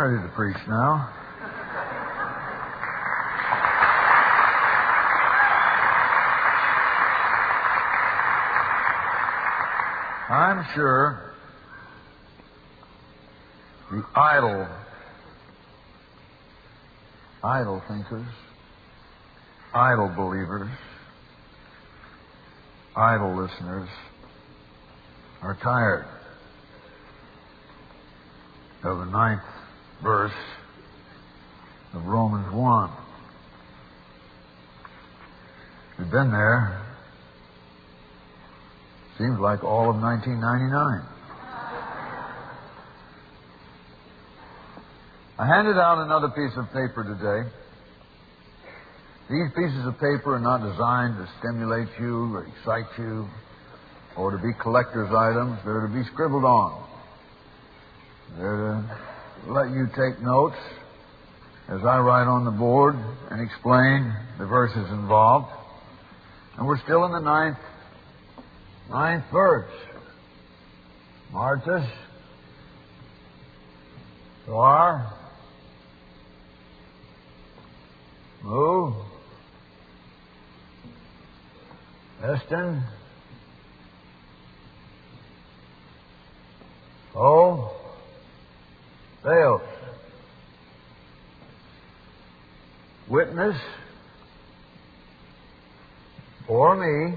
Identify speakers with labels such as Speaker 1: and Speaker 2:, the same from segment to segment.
Speaker 1: ready to preach now. I'm sure the idle thinkers, idle believers, idle listeners are tired of the 9th verse of Romans 1. We've been there, seems like all of 1999. I handed out another piece of paper today. These pieces of paper are not designed to stimulate you or excite you or to be collector's items. They're to be scribbled on. They're to let you take notes as I write on the board and explain the verses involved. And we're still in the ninth verse. Martus, Soar, Mu, Eston, O, Theos. Witness for me.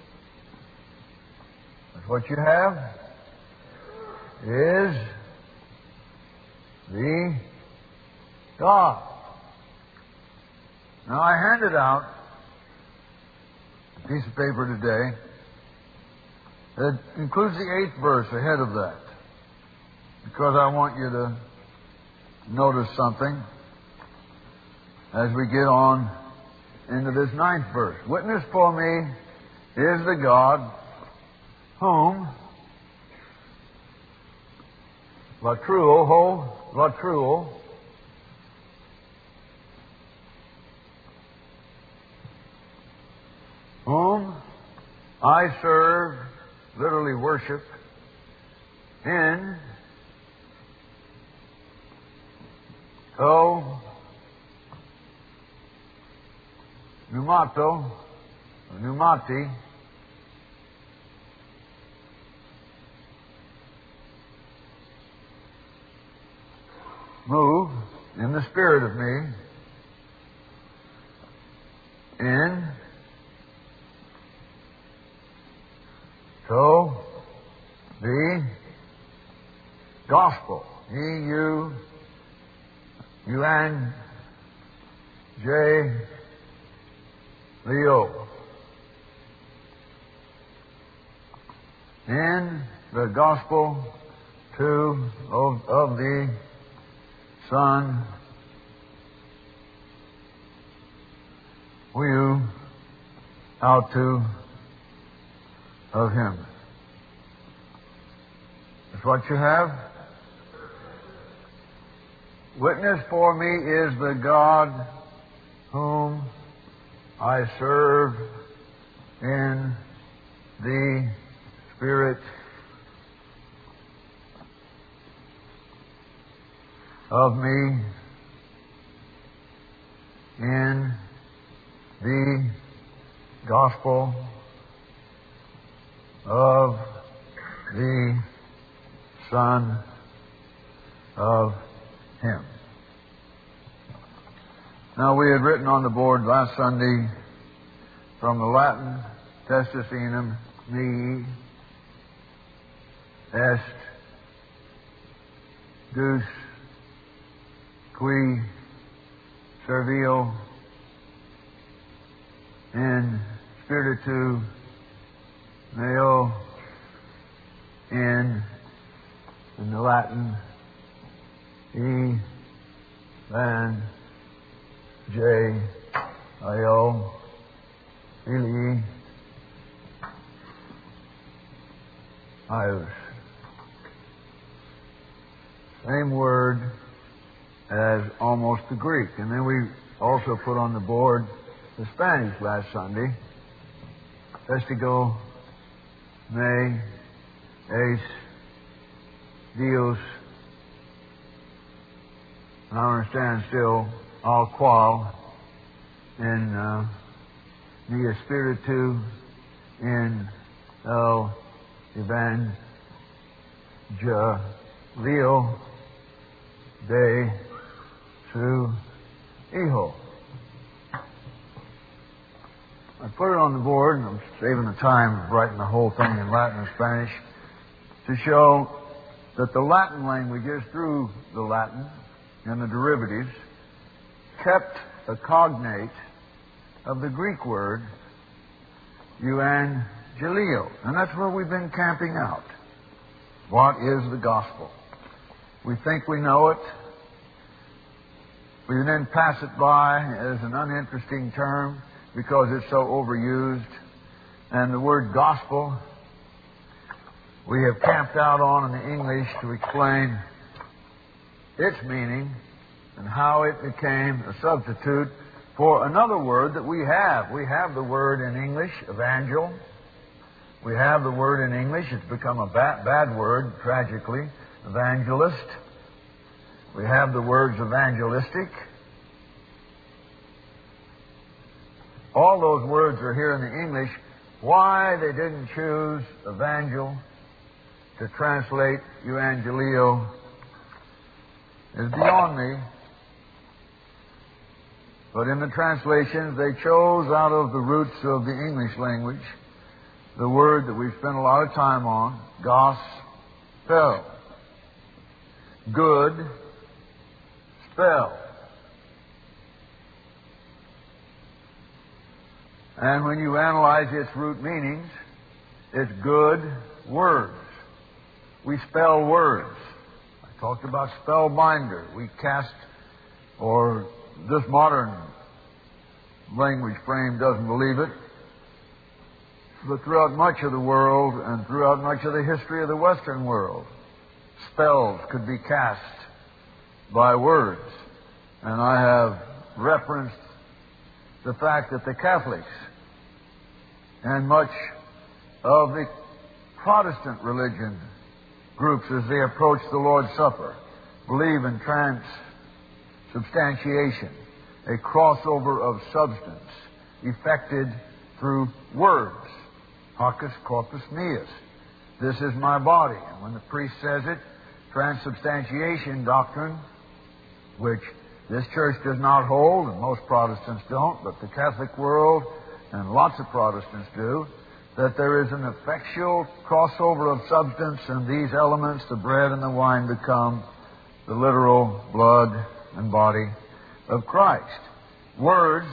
Speaker 1: That's what you have. Is the God. Now, I handed out a piece of paper today that includes the 8th verse ahead of that, because I want you to notice something as we get on into this 9th verse. Witness for me is the God whom latruo, whom I serve, literally worship, in pneumati, move in the spirit of me, in the gospel, Leo, in the gospel of the Son, of Him. That's what you have. Witness for me is the God whom I serve in the Spirit of me, in the gospel of the Son of Him. Now, we had written on the board last Sunday from the Latin, testis enim me est Deus qui servio in spiritu meo in the Latin Evangelio Filii Ius. Same word as almost the Greek. And then we also put on the board the Spanish last Sunday. Testigo me es Dios and I understand still, all qual in the Espiritu in el Evangelio de su Hijo. I put it on the board, and I'm saving the time of writing the whole thing in Latin and Spanish, to show that the Latin languages, through the Latin and the derivatives, kept a cognate of the Greek word euangelio. And that's where we've been camping out. What is the gospel? We think we know it. We then pass it by as an uninteresting term because it's so overused. And the word gospel we have camped out on in the English to explain its meaning and how it became a substitute for another word that we have. We have the word in English, evangel. We have the word in English. It's become a bad word, tragically, evangelist. We have the words evangelistic. All those words are here in the English. Why they didn't choose evangel to translate euangelio is beyond me. But in the translations, they chose out of the roots of the English language the word that we've spent a lot of time on, gospel. Good spell. And when you analyze its root meanings, it's good words. We spell words. I talked about spellbinder. We cast, or this modern language frame doesn't believe it, but throughout much of the world and throughout much of the history of the Western world, spells could be cast by words. And I have referenced the fact that the Catholics and much of the Protestant religion groups, as they approach the Lord's Supper, believe in transubstantiation, a crossover of substance effected through words. Hocus corpus meus. This is my body. And when the priest says it, transubstantiation doctrine, which this church does not hold, and most Protestants don't, but the Catholic world and lots of Protestants do, that there is an effectual crossover of substance, and these elements, the bread and the wine, become the literal blood and body of Christ. Words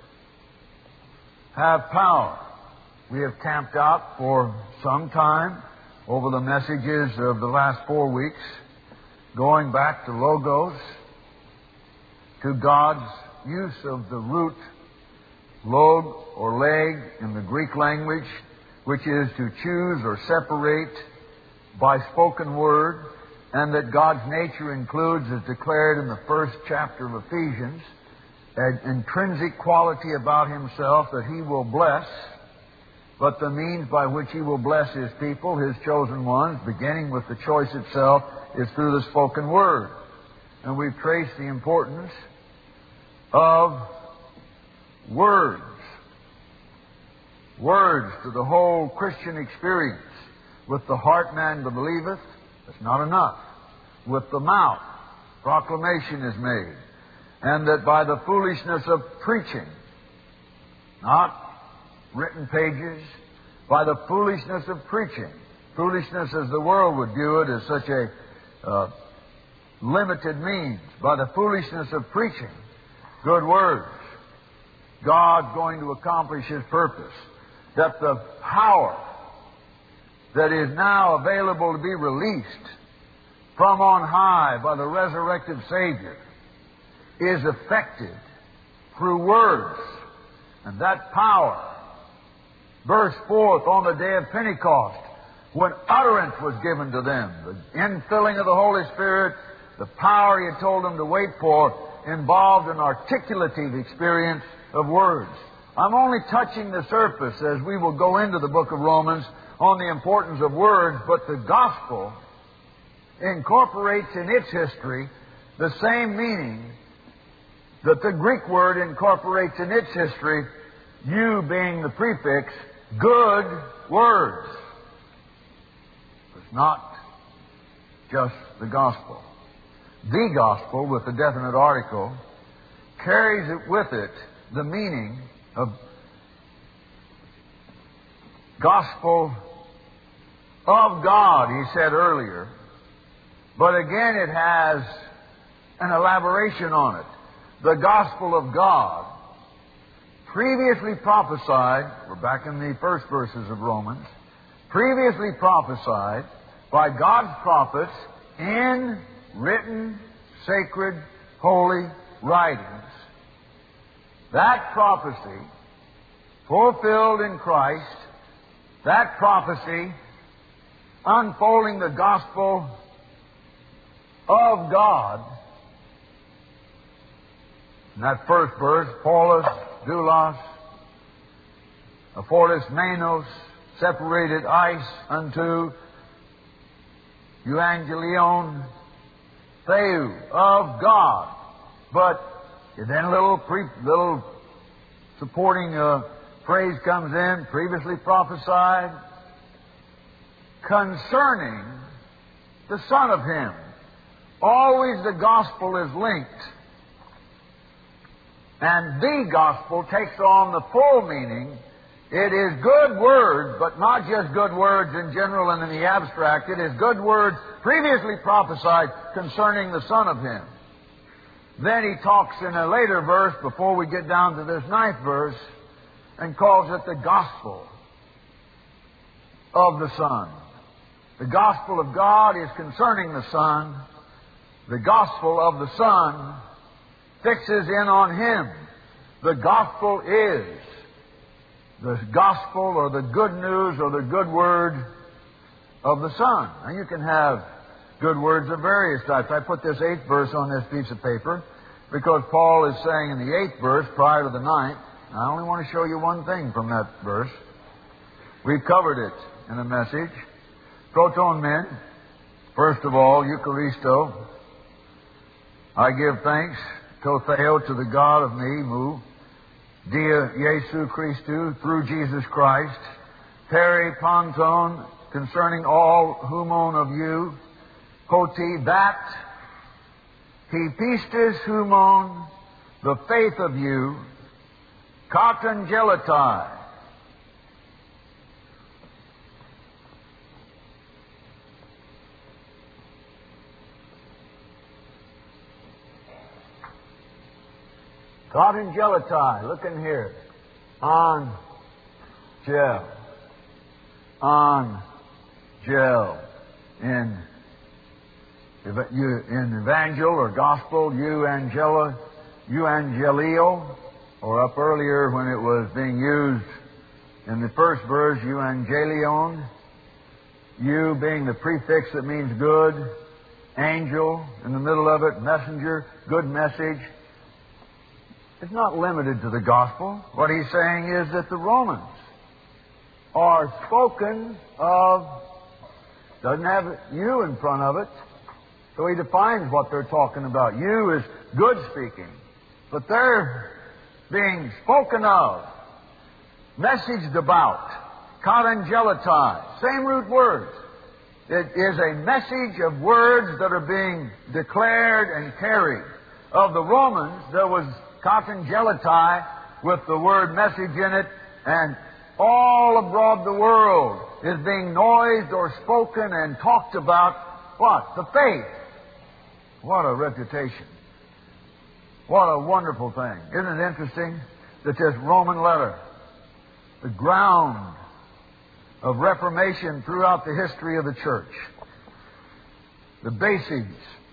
Speaker 1: have power. We have camped out for some time over the messages of the last 4 weeks, going back to Logos, to God's use of the root log or leg in the Greek language, which is to choose or separate by spoken word, and that God's nature includes, as declared in the first chapter of Ephesians, an intrinsic quality about Himself that He will bless, but the means by which He will bless His people, His chosen ones, beginning with the choice itself, is through the spoken word. And we've traced the importance of words. Words to the whole Christian experience. With the heart man believeth, that's not enough. With the mouth, proclamation is made. And that by the foolishness of preaching, not written pages, by the foolishness of preaching, foolishness as the world would view it as such a limited means, by the foolishness of preaching, good words, God's going to accomplish His purpose. That the power that is now available to be released from on high by the resurrected Savior is effected through words. And that power burst forth on the day of Pentecost when utterance was given to them. The infilling of the Holy Spirit, the power He had told them to wait for, involved an articulative experience of words. I'm only touching the surface as we will go into the book of Romans on the importance of words, but the gospel incorporates in its history the same meaning that the Greek word incorporates in its history, you being the prefix, good words. It's not just the gospel. The gospel, with a definite article, carries it with it the meaning of gospel of God, he said earlier. But again, it has an elaboration on it. The gospel of God, previously prophesied, we're back in the first verses of Romans, previously prophesied by God's prophets in written, sacred, holy writings. That prophecy, fulfilled in Christ, that prophecy unfolding the gospel of God. In that first verse, Paulus, doulos, aphortis, menos, separated ice unto euangelion theou, of God. But then a little supporting phrase comes in, previously prophesied, concerning the Son of Him. Always the gospel is linked. And the gospel takes on the full meaning. It is good words, but not just good words in general and in the abstract. It is good words previously prophesied concerning the Son of Him. Then he talks in a later verse, before we get down to this 9th verse, and calls it the gospel of the Son. The gospel of God is concerning the Son. The gospel of the Son fixes in on Him. The gospel is the gospel or the good news or the good word of the Son. Now you can have good words of various types. I put this 8th verse on this piece of paper because Paul is saying in the 8th verse prior to the 9th, I only want to show you one thing from that verse. We've covered it in the message. Proton men, first of all, Eucharisto. I give thanks, to Theo, to the God of me, Mu, Dia Jesu Christu, through Jesus Christ, Peri Ponton, concerning all humon of you, Koti, that, He pistis humon, the faith of you, Katangelitai. Katangelitai, look in here. Angel. In evangel or gospel, euangelio, or up earlier when it was being used in the first verse, euangelion, you being the prefix that means good, angel in the middle of it, messenger, good message. It's not limited to the gospel. What he's saying is that the Romans are spoken of, doesn't have you in front of it, so he defines what they're talking about. You is good speaking, but they're being spoken of, messaged about, katangelitai, same root words. It is a message of words that are being declared and carried. Of the Romans, there was katangelitai with the word message in it, and all abroad the world is being noised or spoken and talked about what? The faith. What a reputation. What a wonderful thing. Isn't it interesting that this Roman letter, the ground of reformation throughout the history of the church, the bases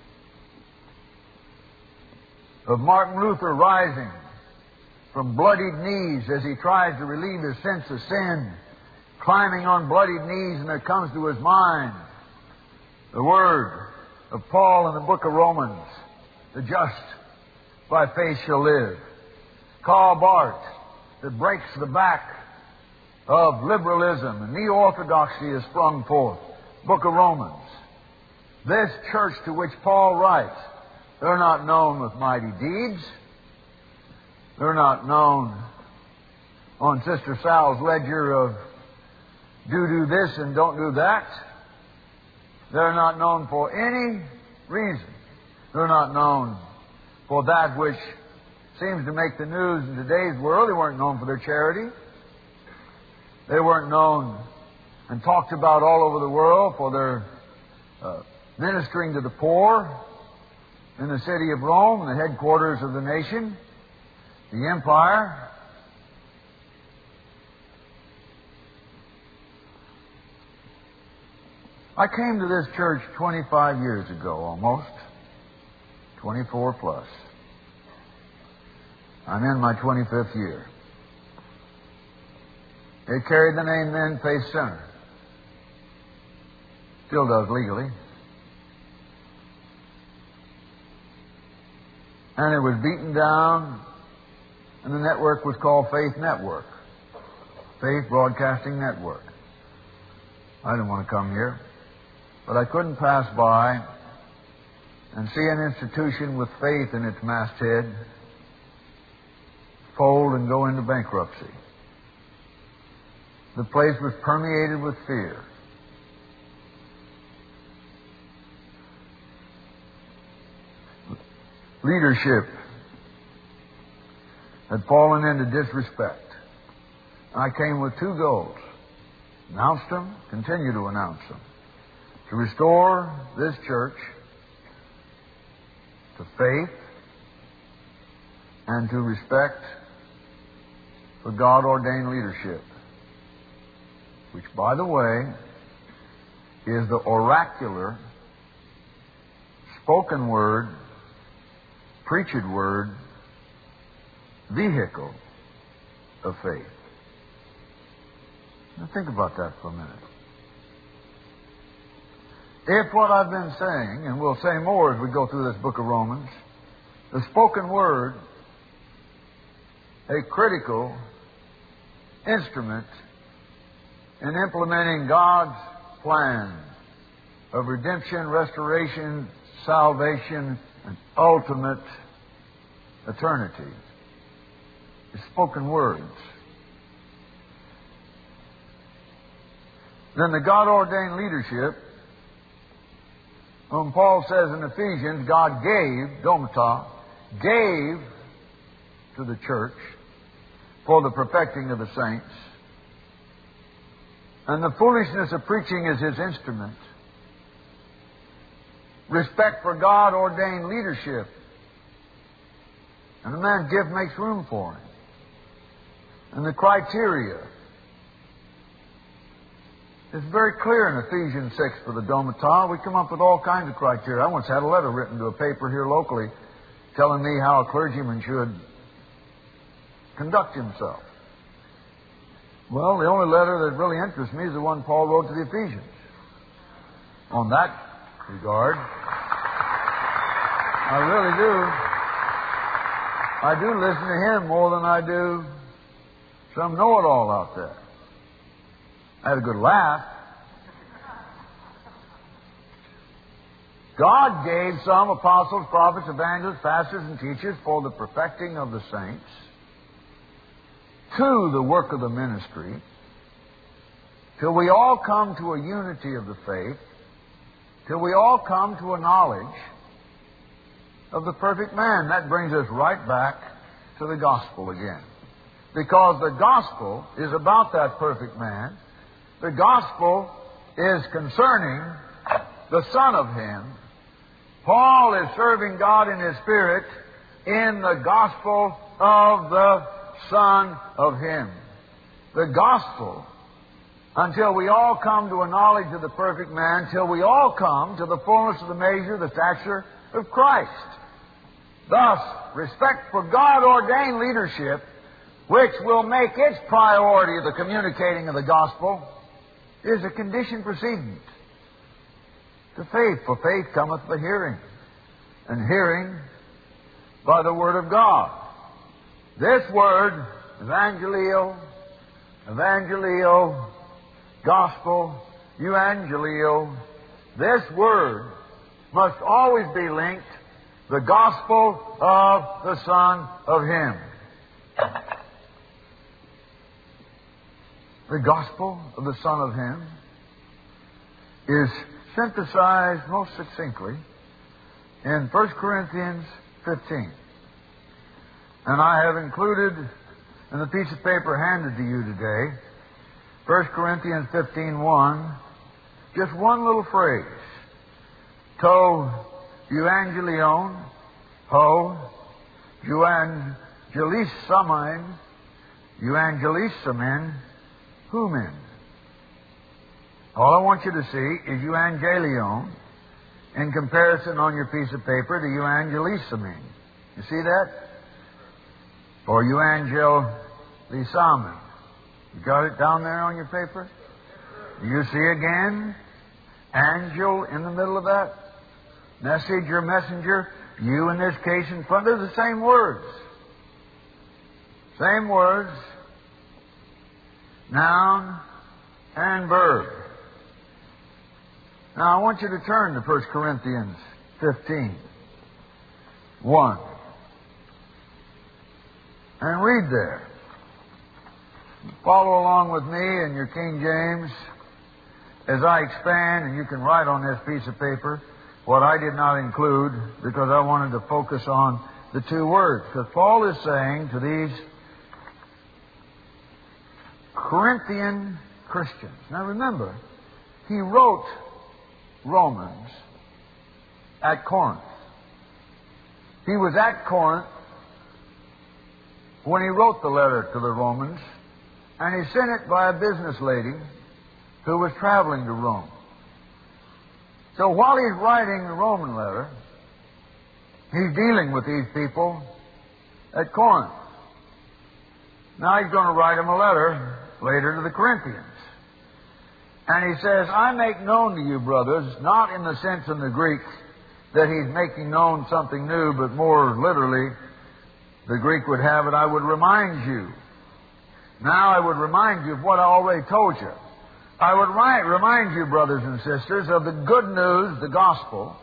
Speaker 1: of Martin Luther rising from bloodied knees as he tries to relieve his sense of sin, climbing on bloodied knees, and there comes to his mind the word of Paul in the book of Romans, the just by faith shall live. Karl Barth, that breaks the back of liberalism and neo-orthodoxy has sprung forth. Book of Romans. This church to which Paul writes, They're not known with mighty deeds. They're not known on Sister Sal's ledger of do this and don't do that. They're not known for any reason. They're not known for that which seems to make the news in today's world. They weren't known for their charity. They weren't known and talked about all over the world for their ministering to the poor in the city of Rome, the headquarters of the nation, the empire. I came to this church 25 years ago, almost. 24 plus. I'm in my 25th year. It carried the name then Faith Center. Still does legally. And it was beaten down, and the network was called Faith Network. Faith Broadcasting Network. I didn't want to come here, but I couldn't pass by and see an institution with faith in its masthead fold and go into bankruptcy. The place was permeated with fear. Leadership had fallen into disrespect. I came with two goals. Announced them, continue to announce them. To restore this church to faith and to respect for God-ordained leadership, which, by the way, is the oracular, spoken word, preached word, vehicle of faith. Now think about that for a minute. If what I've been saying, and we'll say more as we go through this book of Romans, the spoken word, a critical instrument in implementing God's plan of redemption, restoration, salvation, and ultimate eternity, is spoken words. Then the God-ordained leadership, whom Paul says in Ephesians, God gave, domata, gave to the church for the perfecting of the saints. And the foolishness of preaching is his instrument. Respect for God-ordained leadership. And a man's gift makes room for him. And the criteria is very clear in Ephesians 6 for the domata. We come up with all kinds of criteria. I once had a letter written to a paper here locally telling me how a clergyman should conduct himself. Well, the only letter that really interests me is the one Paul wrote to the Ephesians. On that regard, I really do. I do listen to him more than I do some know-it-all out there. I had a good laugh. God gave some apostles, prophets, evangelists, pastors, and teachers for the perfecting of the saints, to the work of the ministry, till we all come to a unity of the faith, till we all come to a knowledge of the perfect man. That brings us right back to the gospel again. Because the gospel is about that perfect man. The gospel is concerning the Son of Him. Paul is serving God in His Spirit in the gospel of the Son of Him. The gospel, until we all come to a knowledge of the perfect man, till we all come to the fullness of the measure, the stature of Christ. Thus, respect for God-ordained leadership, which will make its priority the communicating of the gospel, is a condition precedent to faith. For faith cometh by hearing, and hearing by the Word of God. This word, evangelio, gospel, euangelio, this word must always be linked the gospel of the Son of Him. The gospel of the Son of Him is synthesized most succinctly in 1 Corinthians 15. And I have included in the piece of paper handed to you today, 1 Corinthians 15:1, just one little phrase. To euangelion, ho, euangelisamen, euangelisamen, humen. All I want you to see is euangelion in comparison on your piece of paper to euangelisamen. You see that? Or euangelisamen. You got it down there on your paper? Do you see again? Angel in the middle of that? Message or messenger? You in this case in front. They're the same words. Same words. Noun and verb. Now I want you to turn to 1 Corinthians 15:1 and read there. Follow along with me in your King James as I expand, and you can write on this piece of paper what I did not include because I wanted to focus on the two words. Because Paul is saying to these Corinthian Christians. Now remember, he wrote Romans at Corinth. He was at Corinth when he wrote the letter to the Romans, and he sent it by a business lady who was traveling to Rome. So while he's writing the Roman letter, he's dealing with these people at Corinth. Now he's going to write them a letter later to the Corinthians. And he says, I make known to you, brothers, not in the sense in the Greek that he's making known something new, but more literally, the Greek would have it, I would remind you. Now I would remind you of what I already told you. I would remind you, brothers and sisters, of the good news, the gospel.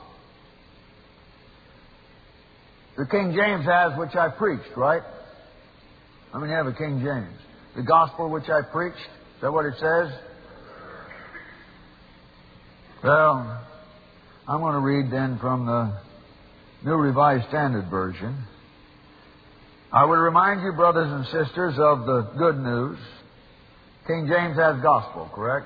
Speaker 1: The King James has, which I preached, right? I mean, you have a King James. The gospel which I preached, is that what it says? Well, I'm going to read then from the New Revised Standard Version. I would remind you, brothers and sisters, of the good news. King James has gospel, correct?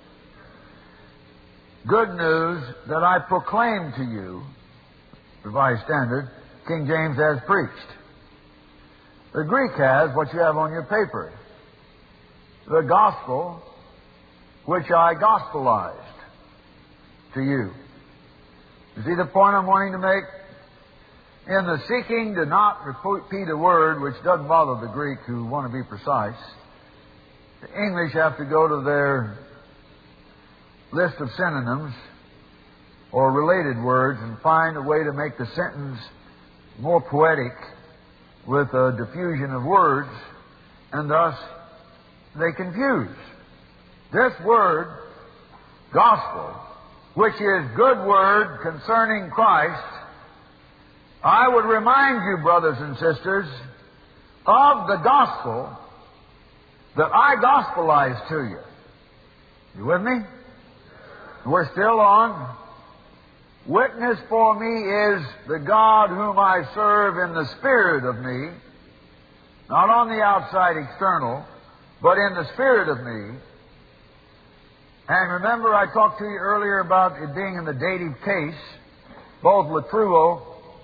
Speaker 1: Good news that I proclaim to you, Revised Standard. King James has preached. The Greek has what you have on your paper. The gospel which I gospelized to you. You see the point I'm wanting to make? In the seeking to not repeat a word which doesn't bother the Greek who want to be precise, the English have to go to their list of synonyms or related words and find a way to make the sentence more poetic with a diffusion of words, and thus they confuse. This word, gospel, which is good word concerning Christ, I would remind you, brothers and sisters, of the gospel that I gospelized to you. You with me? We're still on. Witness for me is the God whom I serve in the spirit of me, not on the outside external, but in the spirit of me. And remember I talked to you earlier about it being in the dative case, both latruo,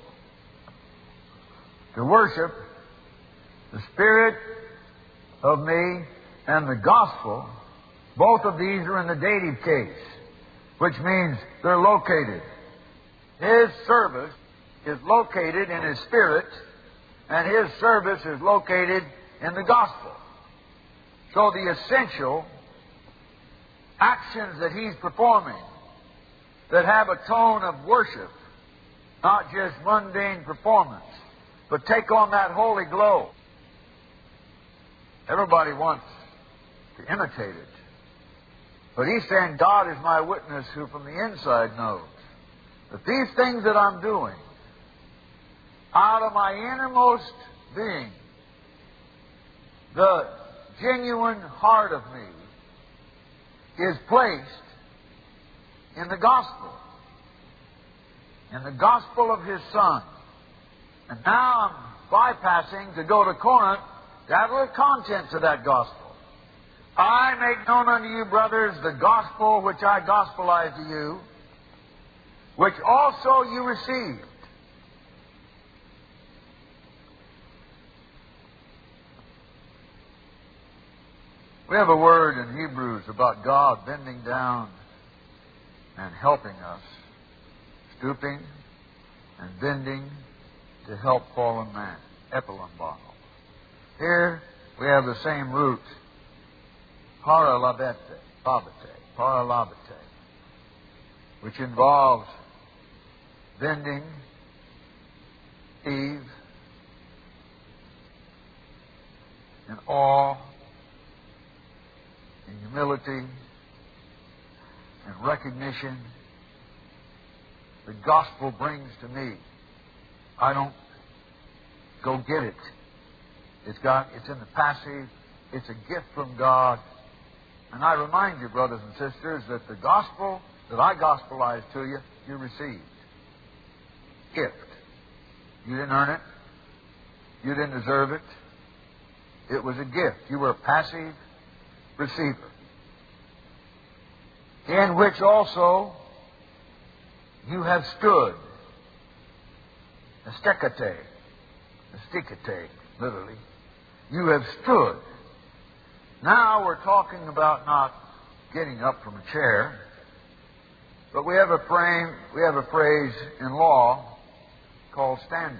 Speaker 1: to worship, the spirit of me, and the gospel. Both of these are in the dative case, which means they're located. His service is located in His Spirit, and His service is located in the gospel. So the essential actions that He's performing that have a tone of worship, not just mundane performance, but take on that holy glow. Everybody wants to imitate it. But He's saying, God is my witness who from the inside knows that these things that I'm doing out of my innermost being, the genuine heart of me is placed in the gospel, in the gospel of His Son. And now I'm bypassing to go to Corinth to have the contents of that gospel. I make known unto you, brothers, the gospel which I gospelized to you, which also you received. We have a word in Hebrews about God bending down and helping us, stooping and bending to help fallen man, epilumbono. Here we have the same root, paralabete, which involves bending Eve in awe, in humility, and recognition. The gospel brings to me. I don't go get it. It's in the passive. It's a gift from God. And I remind you, brothers and sisters, that the gospel that I gospelized to you, you received. Gift. You didn't earn it. You didn't deserve it. It was a gift. You were a passive receiver. In which also you have stood. Estekate, literally. You have stood. Now we're talking about not getting up from a chair, but we have a phrase in law called standing.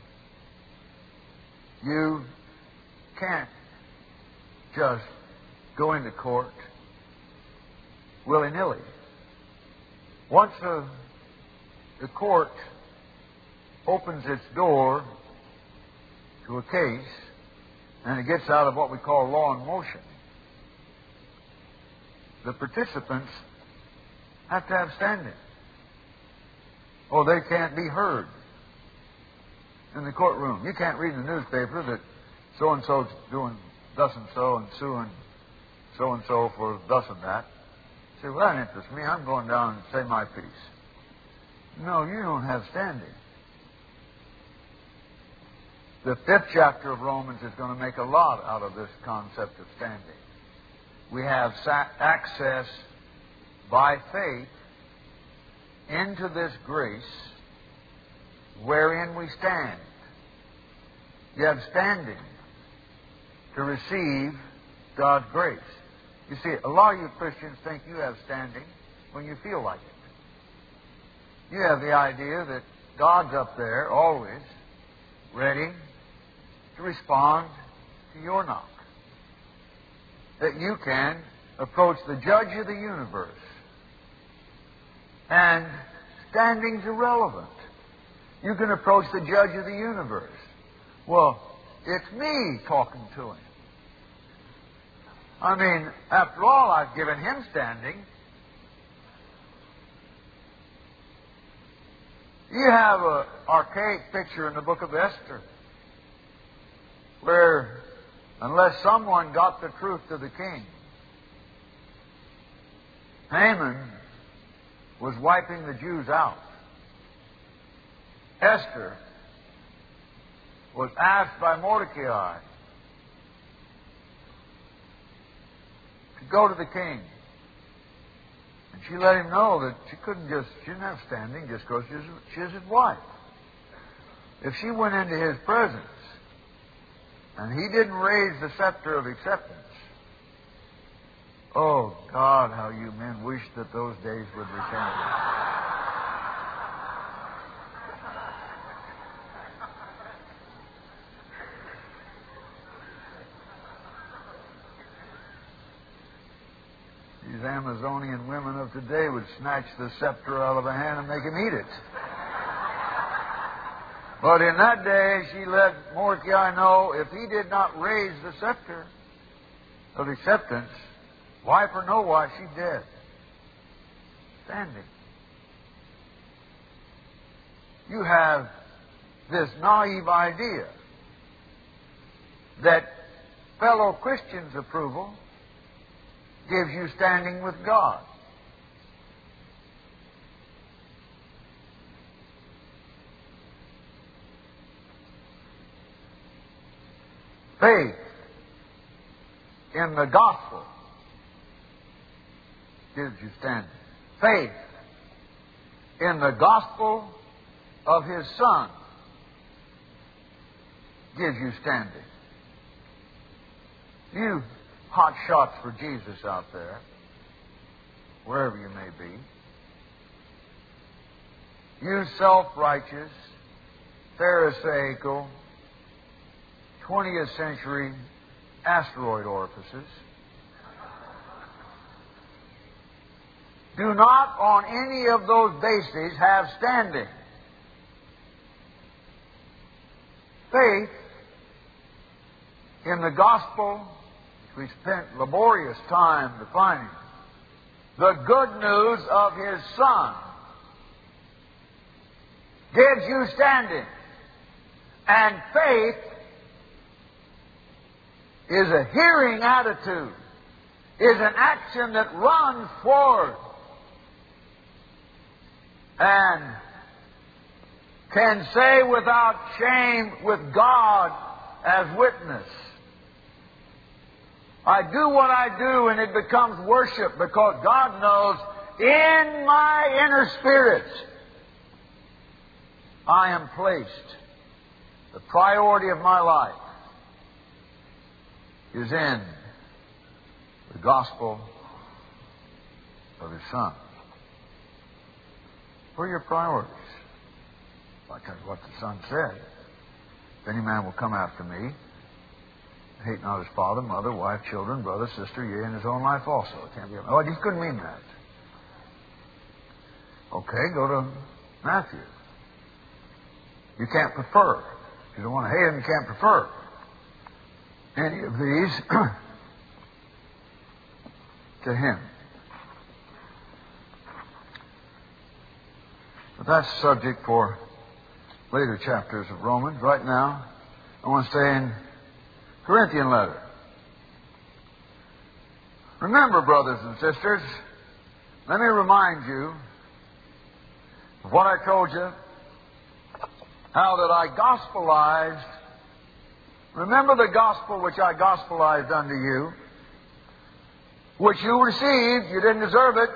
Speaker 1: You can't just go into court willy-nilly. Once the court opens its door to a case, and it gets out of what we call law in motion, the participants have to have standing. Oh, they can't be heard in the courtroom. You can't read in the newspaper that so-and-so's doing thus and so and suing so-and-so for thus and that. You say, well, that interests me. I'm going down and say my piece. No, you don't have standing. The 5th chapter of Romans is going to make a lot out of this concept of standing. We have access by faith into this grace wherein we stand. You have standing to receive God's grace. You see, a lot of you Christians think you have standing when you feel like it. You have the idea that God's up there always ready to respond to your knock. That you can approach the judge of the universe. And standing's irrelevant. You can approach the judge of the universe. Well, it's me talking to him. I mean, after all, I've given him standing. You have an archaic picture in the book of Esther where, unless someone got the truth to the king, Haman was wiping the Jews out. Esther was asked by Mordecai to go to the king. And she let him know that she didn't have standing just because she's his wife. If she went into his presence and he didn't raise the scepter of acceptance, oh, God, how you men wish that those days would return. These Amazonian women of today would snatch the scepter out of a hand and make him eat it. But in that day, she let Mordecai know if he did not raise the scepter of acceptance, wife or no wife, she's dead. Standing. You have this naive idea that fellow Christians' approval gives you standing with God. Faith in the gospel gives you standing. Faith in the gospel of His Son gives you standing. You hot shots for Jesus out there, wherever you may be, you self-righteous, Pharisaical, 20th century asteroid orifices, do not on any of those bases have standing. Faith in the gospel, we spent laborious time defining, the good news of His Son, gives you standing. And faith is a hearing attitude, is an action that runs forward and can say without shame with God as witness, I do what I do and it becomes worship because God knows in my inner spirit I am placed. The priority of my life is in the gospel of His Son. What are your priorities? Like what the Son said. If any man will come after me, hate not his father, mother, wife, children, brother, sister, yea, and his own life also. It can't be. Oh, he couldn't mean that. Okay, go to Matthew. You can't prefer. You don't want to hate him, you can't prefer any of these to him. But that's the subject for later chapters of Romans. Right now, I want to stay in Corinthian letter. Remember, brothers and sisters, let me remind you of what I told you, how that I gospelized. Remember the gospel which I gospelized unto you, which you received, you didn't deserve it.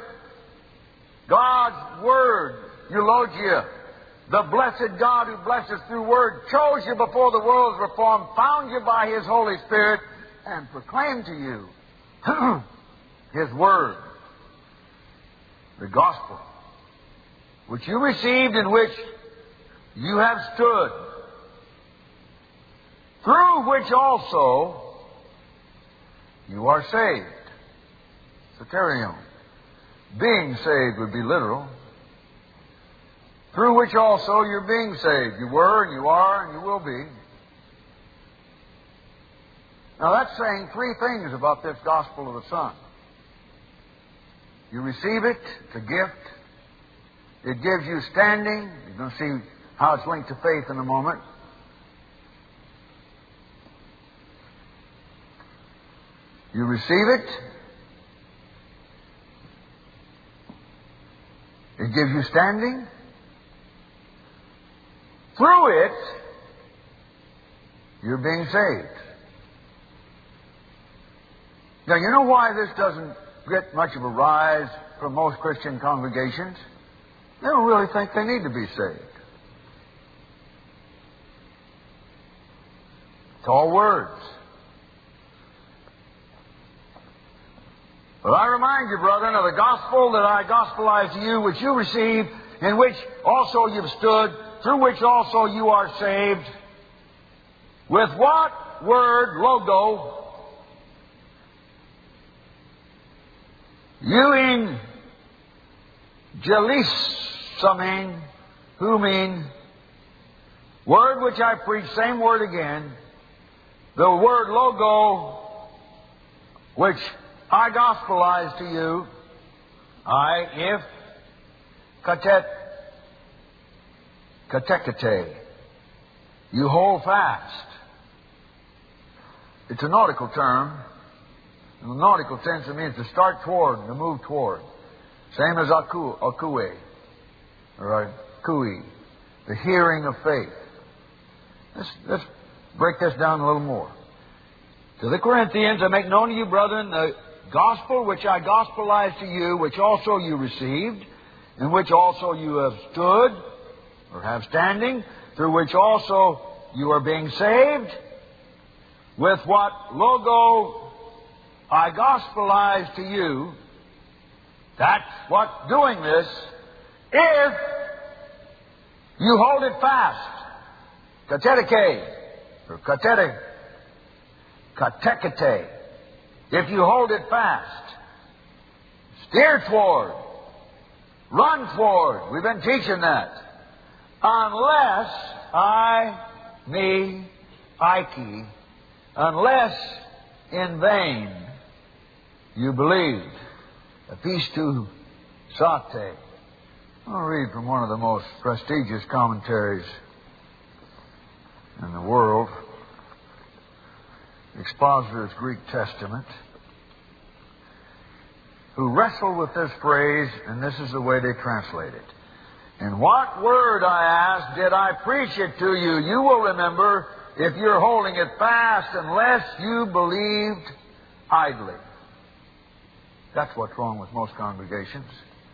Speaker 1: God's Word, eulogia. The blessed God who blesses through Word chose you before the worlds were formed, found you by His Holy Spirit, and proclaimed to you His Word, the gospel, which you received, in which you have stood, through which also you are saved. Soterion. Being saved would be literal. Through which also you're being saved. You were, and you are, and you will be. Now that's saying three things about this gospel of the Son. You receive it, it's a gift. It gives you standing. You're going to see how it's linked to faith in a moment. You receive it. It gives you standing. Through it, you're being saved. Now, you know why this doesn't get much of a rise from most Christian congregations? They don't really think they need to be saved. It's all words. But I remind you, brethren, of the gospel that I gospelized to you, which you received, in which also you've stood, through which also you are saved. With what word, logo? Euin Jelissamin, who mean, word which I preach, same word again, the word logo, which I gospelized to you, katekete, You hold fast. It's a nautical term. In the nautical sense, it means to start toward, to move toward. Same as akue, or akui, the hearing of faith. Let's break this down a little more. To the Corinthians, I make known to you, brethren, the gospel which I gospelized to you, which also you received, in which also you have stood, or have standing, through which also you are being saved, with what logo I gospelized to you. That's what doing this, if you hold it fast. Katetike, or katekete. If you hold it fast, steer toward, run toward. We've been teaching that. Unless unless in vain you believed. Epistu sate. I'll read from one of the most prestigious commentaries in the world, Expositor's Greek Testament, who wrestled with this phrase, and this is the way they translate it. In what word, I ask, did I preach it to you? You will remember, if you're holding it fast, unless you believed idly. That's what's wrong with most congregations.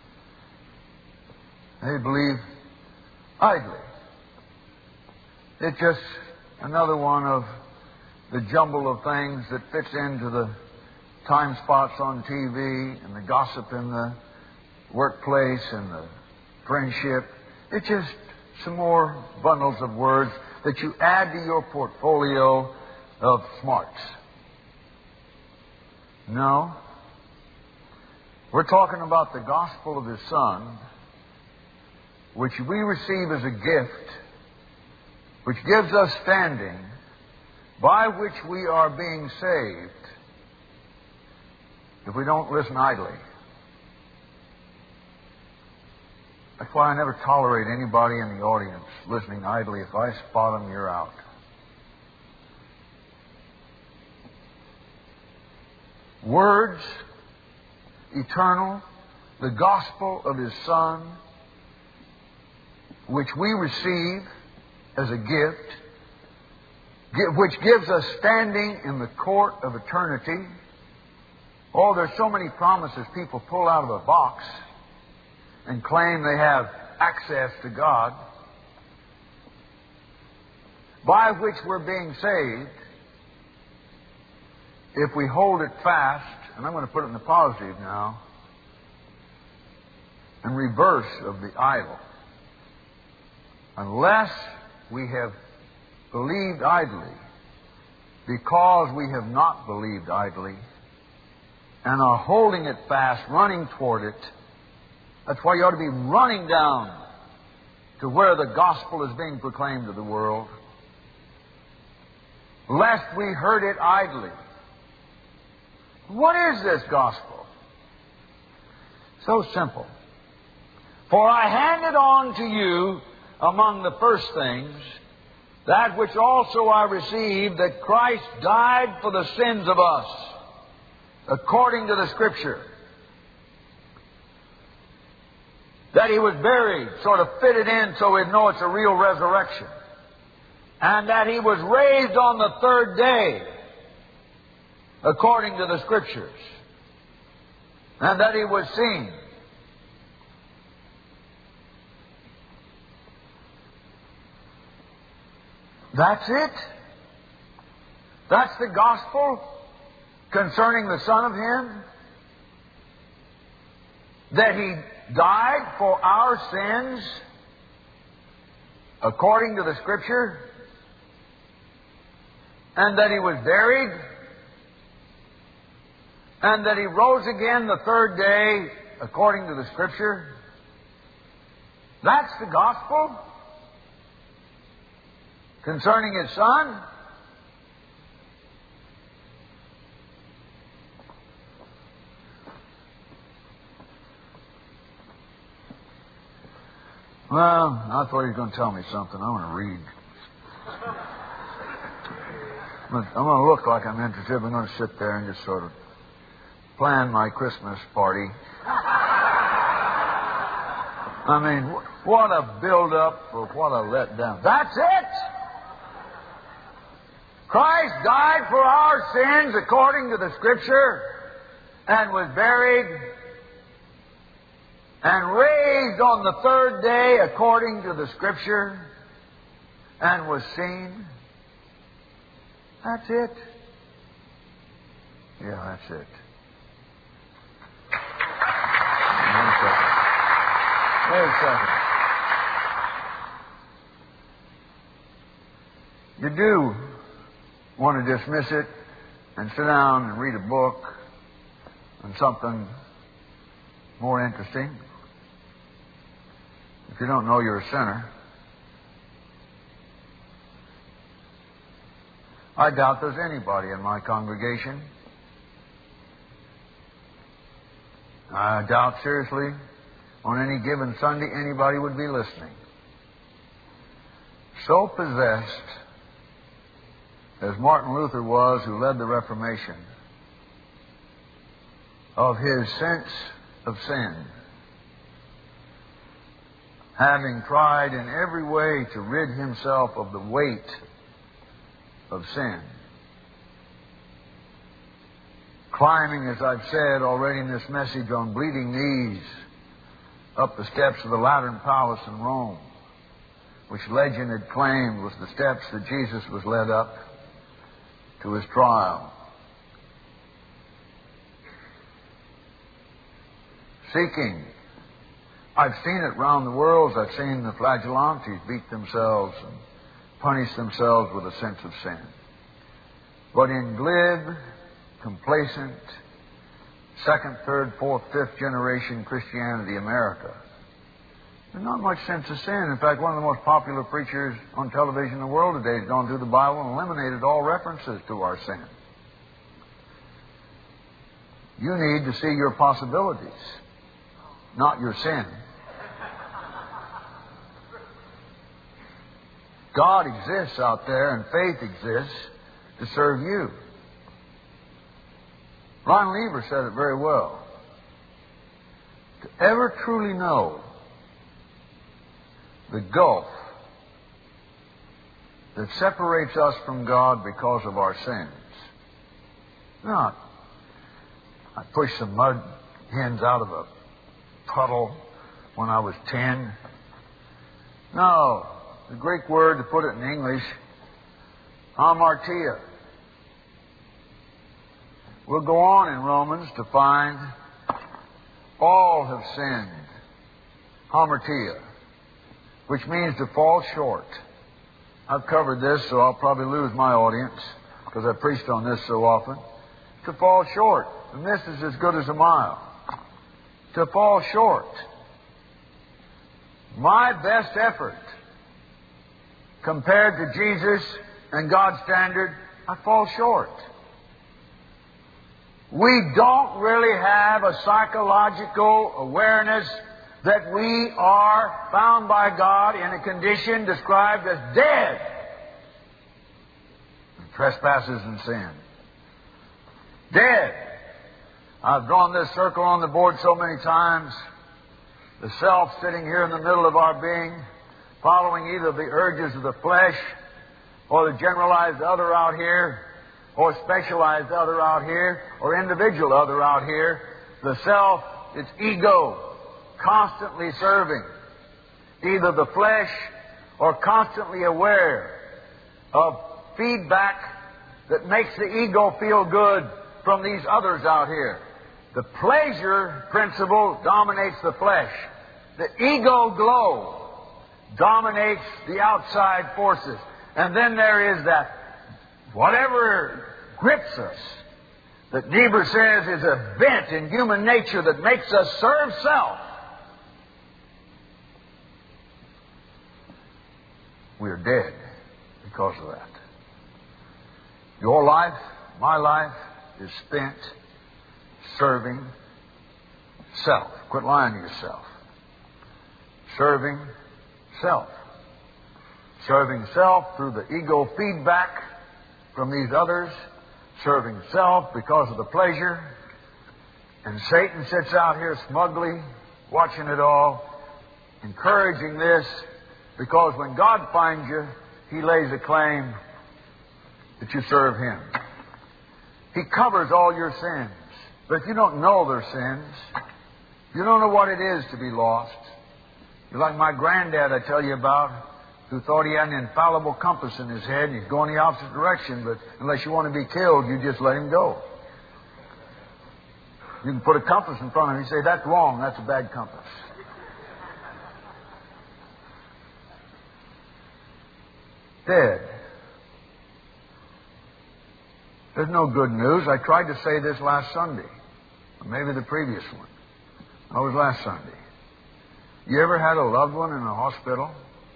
Speaker 1: They believe idly. It's just another one of the jumble of things that fits into the time spots on TV and the gossip in the workplace and the friendship. It's just some more bundles of words that you add to your portfolio of smarts. No. We're talking about the gospel of His Son, which we receive as a gift, which gives us standing, by which we are being saved, if we don't listen idly. That's why I never tolerate anybody in the audience listening idly. If I spot them, you're out. Words, eternal, the gospel of His Son, which we receive as a gift, which gives us standing in the court of eternity. Oh, there's so many promises people pull out of a box and claim they have access to God, by which we're being saved, if we hold it fast, and I'm going to put it in the positive now, in reverse of the idle. Unless we have believed idly, because we have not believed idly, and are holding it fast, running toward it. That's why you ought to be running down to where the gospel is being proclaimed to the world, lest we heard it idly. What is this gospel? So simple. For I handed on to you among the first things that which also I received, that Christ died for the sins of us, according to the Scripture. That He was buried, sort of fitted in so we'd know it's a real resurrection. And that He was raised on the third day, according to the Scriptures. And that He was seen. That's it. That's the gospel concerning the Son of Him. That He died for our sins according to the Scripture, and that He was buried, and that He rose again the third day according to the Scripture. That's the gospel concerning His Son. Well, I thought he was going to tell me something. I want to read. I'm going to look like I'm interested. I'm going to sit there and just sort of plan my Christmas party. I mean, what a build-up or what a letdown. That's it! Christ died for our sins according to the Scripture and was buried and raised on the third day according to the Scripture and was seen. That's it. Yeah, that's it. Wait a second. You do want to dismiss it and sit down and read a book on something more interesting. If you don't know you're a sinner, I doubt there's anybody in my congregation. I doubt seriously on any given Sunday anybody would be listening. So possessed as Martin Luther was, who led the Reformation, of his sense of sin, having tried in every way to rid himself of the weight of sin, climbing, as I've said already in this message, on bleeding knees up the steps of the Lateran Palace in Rome, which legend had claimed was the steps that Jesus was led up to his trial. Seeking. I've seen it round the world. I've seen the flagellantes beat themselves and punish themselves with a sense of sin. But in glib, complacent, second, third, fourth, fifth generation Christianity America, there's not much sense of sin. In fact, one of the most popular preachers on television in the world today has gone through the Bible and eliminated all references to our sin. You need to see your possibilities, not your sin. God exists out there and faith exists to serve you. Ron Lever said it very well. To ever truly know the gulf that separates us from God because of our sins. Not, I pushed some mud hens out of a puddle when I was 10. No, the Greek word, to put it in English, hamartia. We'll go on in Romans to find all have sinned. Hamartia, which means to fall short. I've covered this, so I'll probably lose my audience because I preached on this so often. To fall short. And this is as good as a mile. To fall short. My best effort compared to Jesus and God's standard, I fall short. We don't really have a psychological awareness that we are found by God in a condition described as dead. Trespasses and sin. Dead. I've drawn this circle on the board so many times. The self sitting here in the middle of our being, following either the urges of the flesh or the generalized other out here, or specialized other out here, or individual other out here. The self, its ego, constantly serving either the flesh or constantly aware of feedback that makes the ego feel good from these others out here. The pleasure principle dominates the flesh. The ego glow dominates the outside forces. And then there is that whatever grips us, that Niebuhr says is a bent in human nature that makes us serve self. We are dead because of that. Your life, my life, is spent serving self. Quit lying to yourself. Serving self. Serving self through the ego feedback from these others, serving self because of the pleasure. And Satan sits out here smugly, watching it all, encouraging this, because when God finds you, He lays a claim that you serve Him. He covers all your sins. But if you don't know their sins, you don't know what it is to be lost. You're like my granddad I tell you about, who thought he had an infallible compass in his head and he's going the opposite direction, but unless you want to be killed, you just let him go. You can put a compass in front of him and say, that's wrong, that's a bad compass. Dead. There's no good news. I tried to say this last Sunday, or maybe the previous one. It was last Sunday. You ever had a loved one in a hospital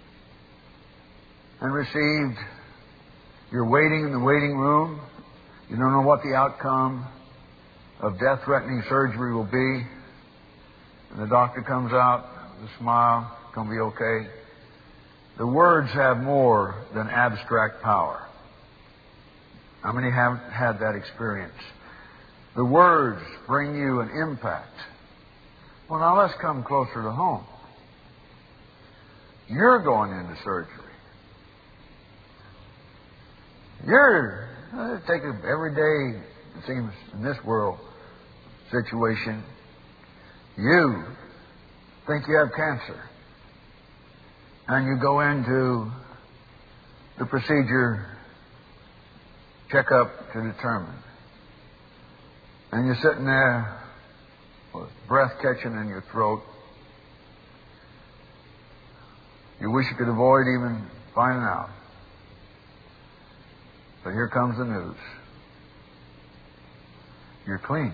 Speaker 1: and received, you're waiting in the waiting room, you don't know what the outcome of death-threatening surgery will be, and the doctor comes out with a smile, it's going to be okay. The words have more than abstract power. How many have had that experience? The words bring you an impact. Well, now let's come closer to home. You're going into surgery. You're, take an everyday, it seems, in this world situation, you think you have cancer. And you go into the procedure checkup to determine. And you're sitting there with breath catching in your throat. You wish you could avoid even finding out. But here comes the news. You're clean.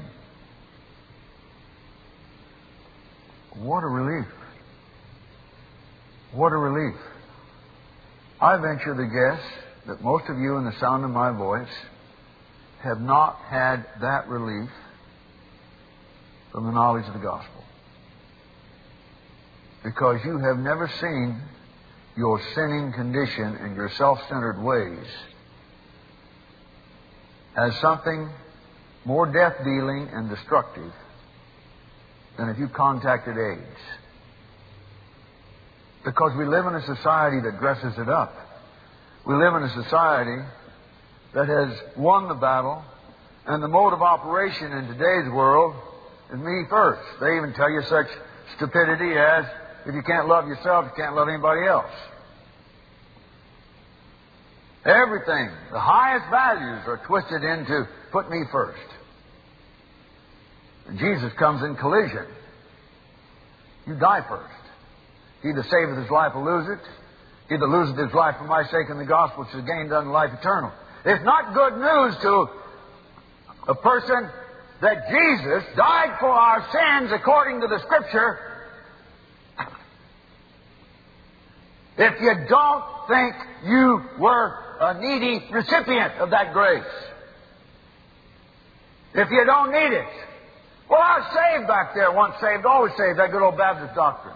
Speaker 1: What a relief. What a relief. I venture to guess that most of you in the sound of my voice have not had that relief from the knowledge of the gospel. Because you have never seen your sinning condition and your self-centered ways as something more death-dealing and destructive than if you contacted AIDS. Because we live in a society that dresses it up. We live in a society that has won the battle, and the mode of operation in today's world is me first. They even tell you such stupidity as, if you can't love yourself, you can't love anybody else. Everything, the highest values are twisted into put me first. And Jesus comes in collision. You die first. He that saveth his life will lose it. He that loseth his life for my sake in the gospel shall gain unto life eternal. It's not good news to a person that Jesus died for our sins according to the Scripture if you don't think you were a needy recipient of that grace. If you don't need it. Well, I was saved back there. Once saved, always saved. That good old Baptist doctrine.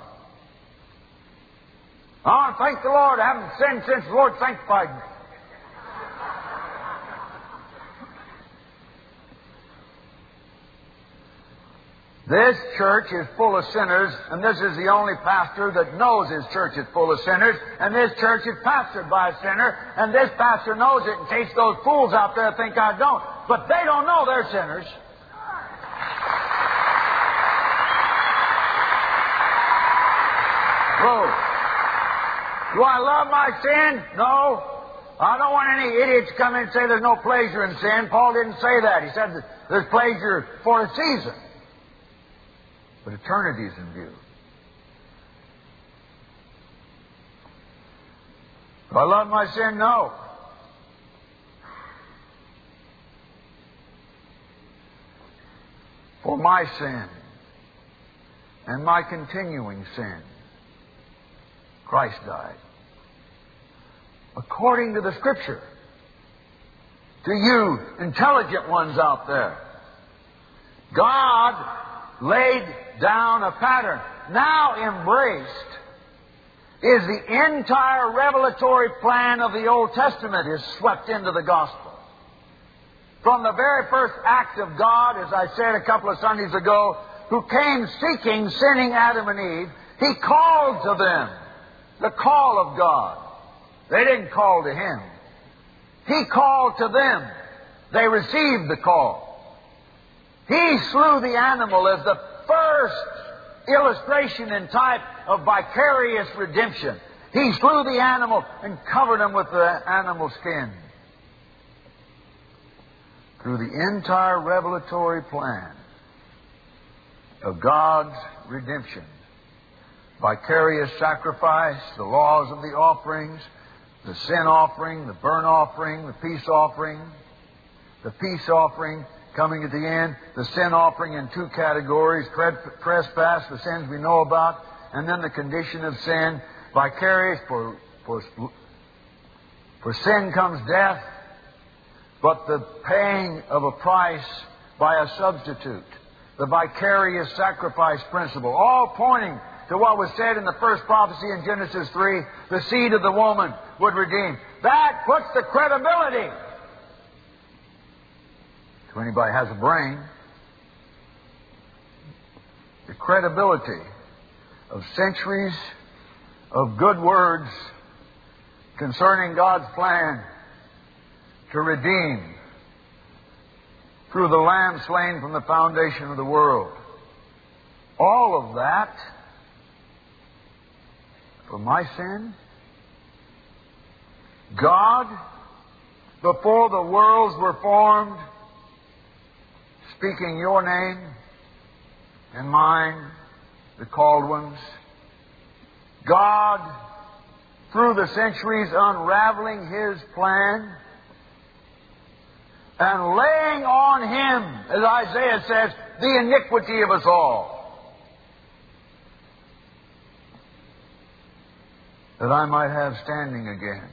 Speaker 1: I want to thank the Lord. I haven't sinned since the Lord sanctified me. This church is full of sinners, and this is the only pastor that knows his church is full of sinners, and this church is pastored by a sinner, and this pastor knows it in case those fools out there think I don't. But they don't know they're sinners. Whoa. Do I love my sin? No. I don't want any idiots to come in and say there's no pleasure in sin. Paul didn't say that. He said that there's pleasure for a season. But eternity is in view. Do I love my sin? No. For my sin and my continuing sin, Christ died. According to the Scripture. To you intelligent ones out there, God laid down a pattern. Now embraced is the entire revelatory plan of the Old Testament is swept into the gospel. from the very first act of God, as I said a couple of Sundays ago, who came seeking sinning Adam and Eve, He called to them. The call of God. They didn't call to Him. He called to them. They received the call. He slew the animal as the first illustration and type of vicarious redemption. He slew the animal and covered him with the animal skin. Through the entire revelatory plan of God's redemption, vicarious sacrifice, the laws of the offerings, the sin offering, the burnt offering, the peace offering coming at the end, the sin offering in two categories, trespass, the sins we know about, and then the condition of sin. Vicarious, for sin comes death, but the paying of a price by a substitute. The vicarious sacrifice principle, all pointing to what was said in the first prophecy in Genesis 3, the seed of the woman would redeem. That puts the credibility, to anybody who has a brain, the credibility of centuries of good words concerning God's plan to redeem through the Lamb slain from the foundation of the world. All of that for my sin. God, before the worlds were formed, speaking your name and mine, the called ones. God, through the centuries, unraveling His plan and laying on Him, as Isaiah says, the iniquity of us all, that I might have standing again.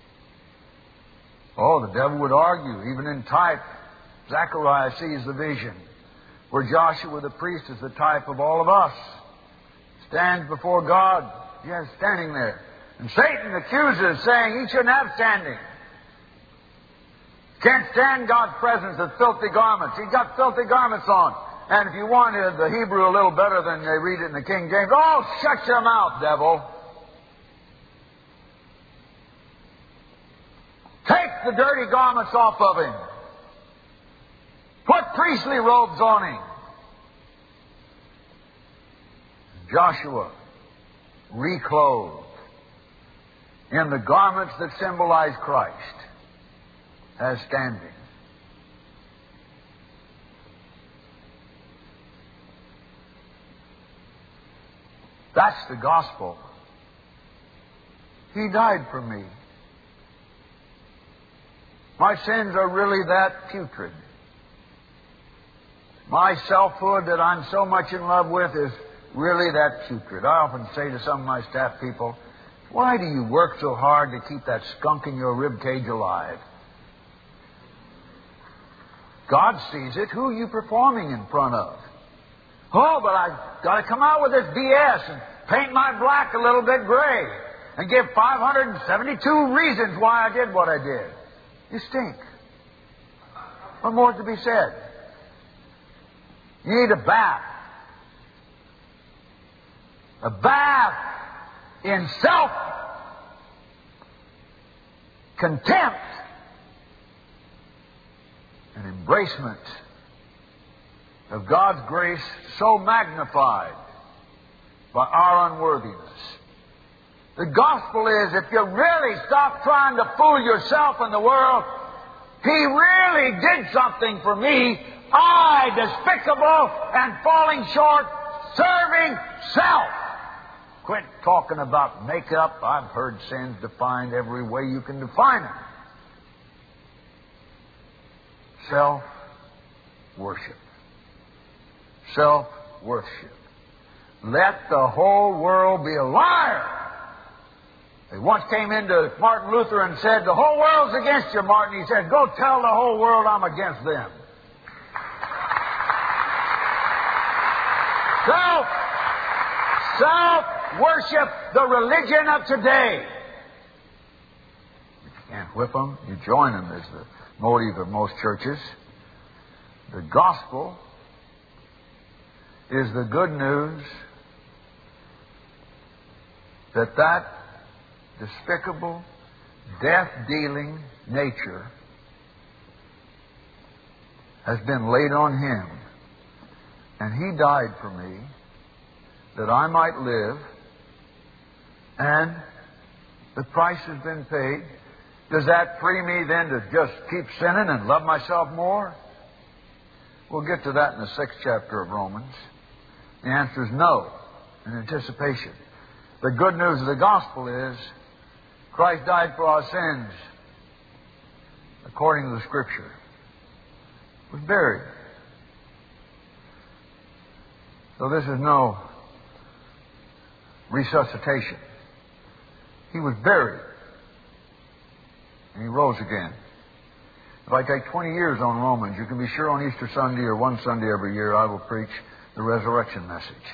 Speaker 1: Oh, the devil would argue, even in type. Zechariah sees the vision where Joshua the priest is the type of all of us. Stands before God. Yes, standing there. And Satan accuses, saying he shouldn't have standing. Can't stand God's presence with filthy garments. He's got filthy garments on. And if you wanted the Hebrew a little better than they read it in the King James, oh, shut your mouth, devil. Take the dirty garments off of him. Put priestly robes on him. Joshua, reclothed in the garments that symbolize Christ, has standing. That's the gospel. He died for me. My sins are really that putrid. My selfhood that I'm so much in love with is really that putrid. I often say to some of my staff people, why do you work so hard to keep that skunk in your rib cage alive? God sees it. Who are you performing in front of? Oh, but I've got to come out with this BS and paint my black a little bit gray and give 572 reasons why I did what I did. You stink. What more is to be said? You need a bath. A bath in self-contempt and embracement of God's grace so magnified by our unworthiness. The gospel is, if you really stop trying to fool yourself and the world, He really did something for me. I, despicable and falling short, serving self. Quit talking about makeup. I've heard sins defined every way you can define them. Self-worship. Self-worship. Let the whole world be a liar. They once came into Martin Luther and said, the whole world's against you, Martin. He said, go tell the whole world I'm against them. Self-worship, the religion of today. You can't whip them. You join them. As the motive of most churches. The gospel is the good news that despicable, death-dealing nature has been laid on Him. And He died for me that I might live, and the price has been paid. Does that free me then to just keep sinning and love myself more? We'll get to that in the 6th chapter of Romans. The answer is no, in anticipation. The good news of the gospel is Christ died for our sins according to the Scripture. Was buried. So this is no resuscitation. He was buried. And He rose again. If I take 20 years on Romans, you can be sure on Easter Sunday or one Sunday every year I will preach the resurrection message.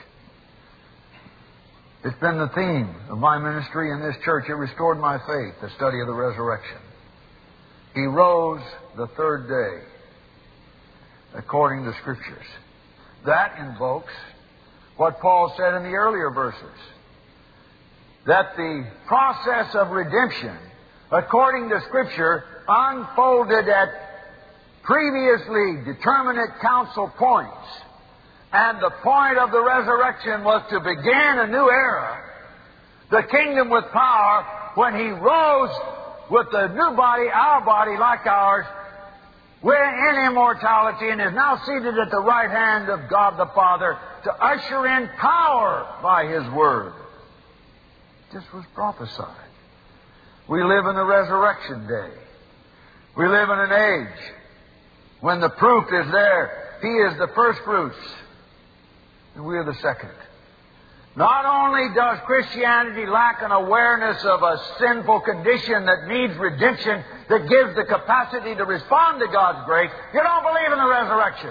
Speaker 1: It's been the theme of my ministry in this church. It restored my faith, the study of the resurrection. He rose the third day, according to the Scriptures. That invokes what Paul said in the earlier verses, that the process of redemption, according to Scripture, unfolded at previously determinate council points. And the point of the resurrection was to begin a new era, the kingdom with power, when He rose with the new body, our body like ours, we're in immortality, and is now seated at the right hand of God the Father to usher in power by His Word. This was prophesied. We live in the resurrection day. We live in an age when the proof is there. He is the first fruits, and we are the second. Not only does Christianity lack an awareness of a sinful condition that needs redemption, that gives the capacity to respond to God's grace, you don't believe in the resurrection.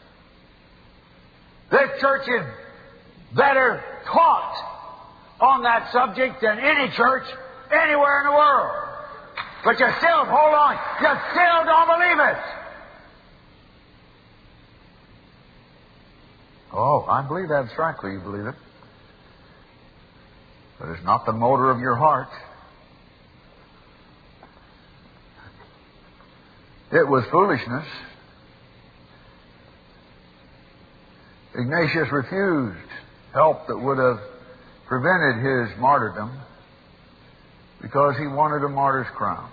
Speaker 1: This church is better taught on that subject than any church anywhere in the world. But you still, hold on, you still don't believe it. Oh, I believe abstractly you believe it. But it's not the motor of your heart. It was foolishness. Ignatius refused help that would have prevented his martyrdom because he wanted a martyr's crown.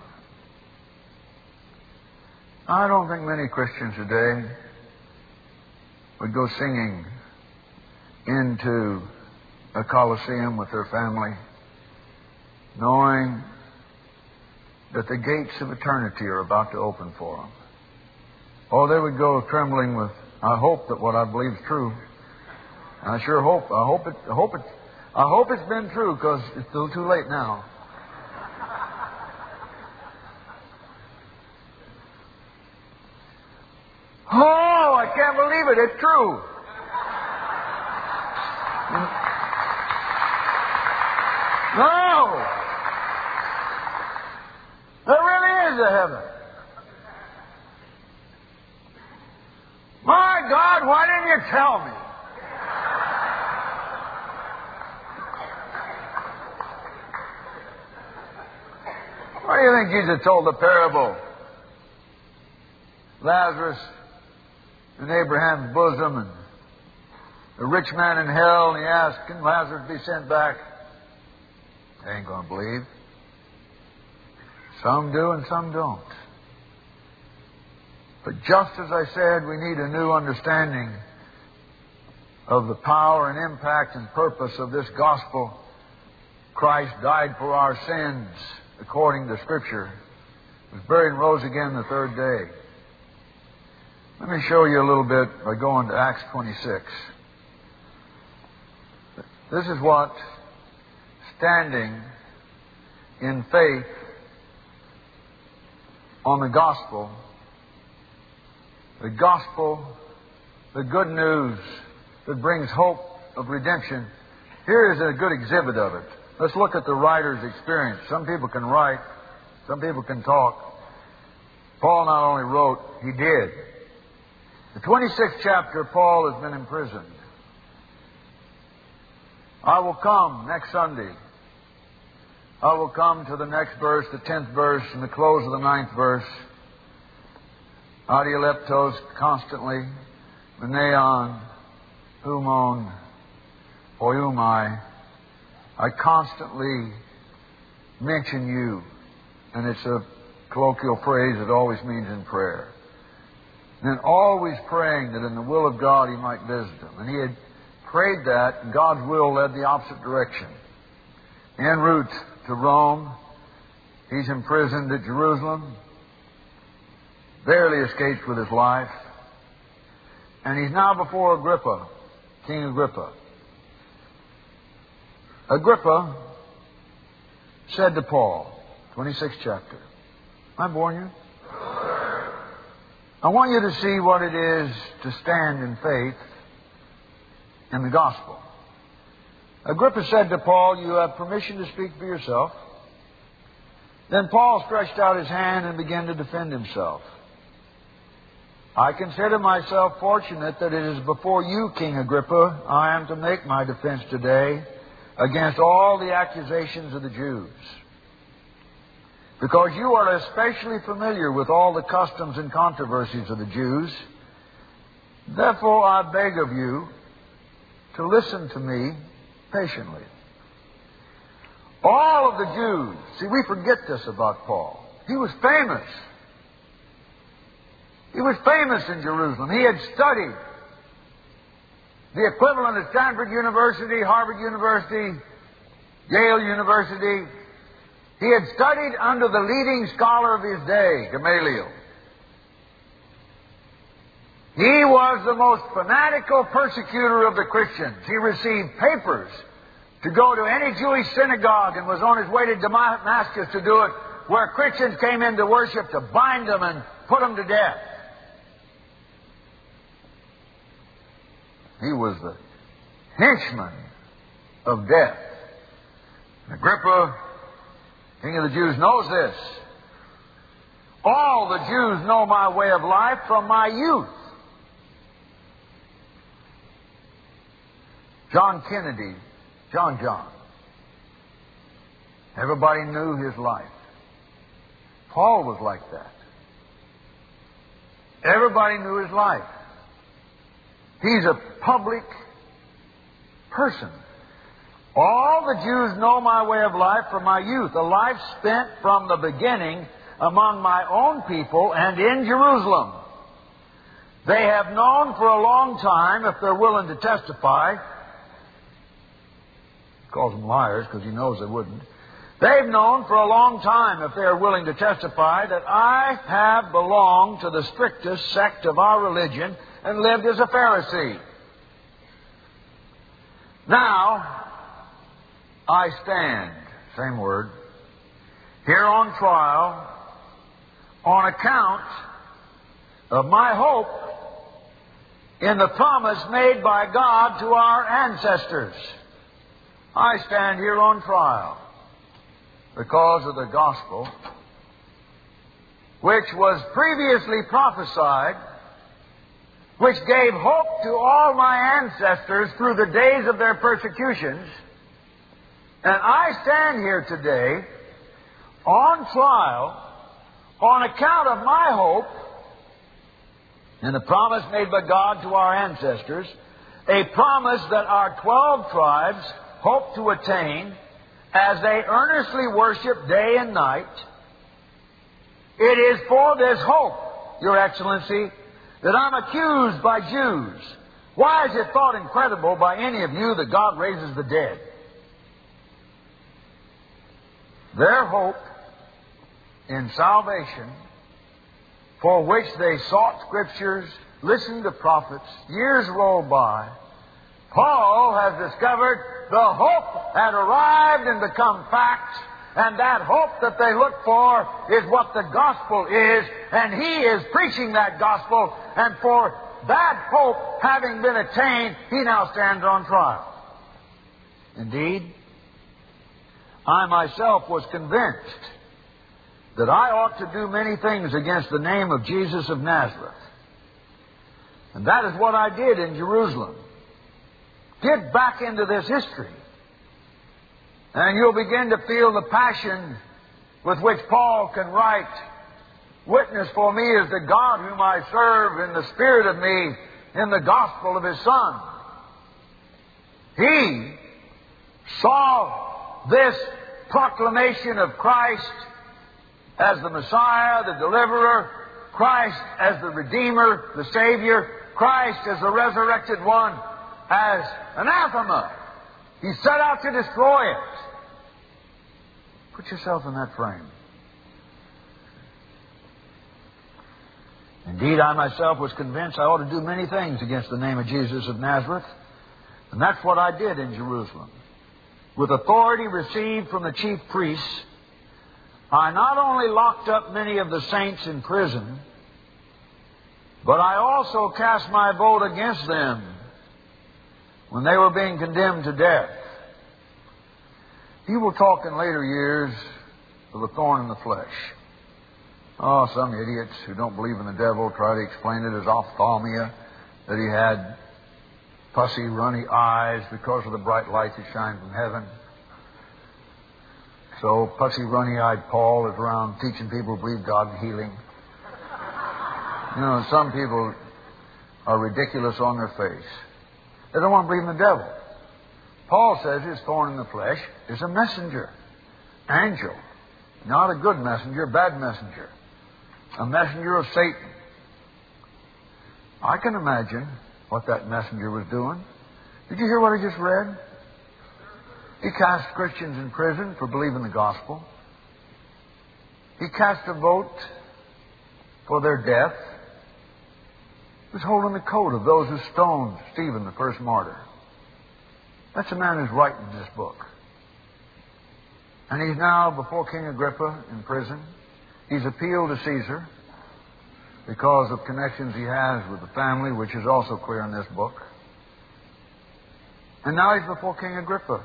Speaker 1: I don't think many Christians today would go singing into a coliseum with their family, knowing that the gates of eternity are about to open for them. Oh, they would go trembling with, I hope that what I believe is true. And I sure hope. I hope it's been true, because it's still too late now. Oh, I can't believe it. It's true. No! There really is a heaven. My God, why didn't you tell me? Why do you think Jesus told the parable? Lazarus in Abraham's bosom, and the rich man in hell, and he asked, can Lazarus be sent back? They ain't going to believe. Some do and some don't. But just as I said, we need a new understanding of the power and impact and purpose of this gospel. Christ died for our sins, according to Scripture. He was buried and rose again the third day. Let me show you a little bit by going to Acts 26. This is what standing in faith on the gospel, the good news that brings hope of redemption. Here is a good exhibit of it. Let's look at the writer's experience. Some people can write, some people can talk. Paul not only wrote, he did. The 26th chapter, Paul has been imprisoned. I will come next Sunday. I will come to the next verse, the 10th verse, and the close of the 9th verse. Adialeptos, constantly. Meneon, humon, oiumai. I constantly mention you. And it's a colloquial phrase that always means in prayer. And then always praying that in the will of God he might visit them. And he had prayed that, and God's will led the opposite direction. En route to Rome, he's imprisoned at Jerusalem, barely escapes with his life, and he's now before Agrippa, King Agrippa. Agrippa said to Paul, 26th chapter, I warn you, I want you to see what it is to stand in faith in the gospel. Agrippa said to Paul, you have permission to speak for yourself. Then Paul stretched out his hand and began to defend himself. I consider myself fortunate that it is before you, King Agrippa, I am to make my defense today against all the accusations of the Jews. Because you are especially familiar with all the customs and controversies of the Jews. Therefore I beg of you to listen to me patiently. All of the Jews, see, we forget this about Paul. He was famous. He was famous in Jerusalem. He had studied the equivalent of Stanford University, Harvard University, Yale University. He had studied under the leading scholar of his day, Gamaliel. He was the most fanatical persecutor of the Christians. He received papers to go to any Jewish synagogue and was on his way to Damascus to do it, where Christians came in to worship, to bind them and put them to death. He was the henchman of death. Agrippa, King of the Jews, knows this. All the Jews know my way of life from my youth. John Kennedy, John. Everybody knew his life. Paul was like that. Everybody knew his life. He's a public person. All the Jews know my way of life from my youth, a life spent from the beginning among my own people and in Jerusalem. They have known for a long time, if they're willing to testify, he calls them liars because he knows they wouldn't. They've known for a long time, if they are willing to testify, that I have belonged to the strictest sect of our religion and lived as a Pharisee. Now, I stand, same word, here on trial on account of my hope in the promise made by God to our ancestors. I stand here on trial because of the gospel, which was previously prophesied, which gave hope to all my ancestors through the days of their persecutions. And I stand here today on trial on account of my hope in the promise made by God to our ancestors, a promise that our 12 tribes hope to attain as they earnestly worship day and night. It is for this hope, Your Excellency, that I'm accused by Jews. Why is it thought incredible by any of you that God raises the dead? Their hope in salvation, for which they sought Scriptures, listened to prophets, years rolled by, Paul has discovered the hope had arrived and become fact, and that hope that they look for is what the gospel is, and he is preaching that gospel, and for that hope having been attained, he now stands on trial. Indeed, I myself was convinced that I ought to do many things against the name of Jesus of Nazareth. And that is what I did in Jerusalem. Get back into this history, and you'll begin to feel the passion with which Paul can write, "Witness for me is the God whom I serve in the spirit of me in the gospel of His Son." He saw this proclamation of Christ as the Messiah, the Deliverer, Christ as the Redeemer, the Savior, Christ as the resurrected one, as anathema. He set out to destroy it. Put yourself in that frame. Indeed, I myself was convinced I ought to do many things against the name of Jesus of Nazareth. And that's what I did in Jerusalem. With authority received from the chief priests, I not only locked up many of the saints in prison, but I also cast my vote against them when they were being condemned to death. He will talk in later years of a thorn in the flesh. Oh, some idiots who don't believe in the devil try to explain it as ophthalmia, that he had pussy, runny eyes because of the bright light that shined from heaven. So pussy, runny-eyed Paul is around teaching people to believe God in healing. You know, some people are ridiculous on their face. They don't want to believe in the devil. Paul says his thorn in the flesh is a messenger, angel, not a good messenger, a bad messenger, a messenger of Satan. I can imagine what that messenger was doing. Did you hear what I just read? He cast Christians in prison for believing the gospel. He cast a vote for their death. He was holding the coat of those who stoned Stephen, the first martyr. That's the man who's writing this book. And he's now before King Agrippa in prison. He's appealed to Caesar because of connections he has with the family, which is also clear in this book. And now he's before King Agrippa.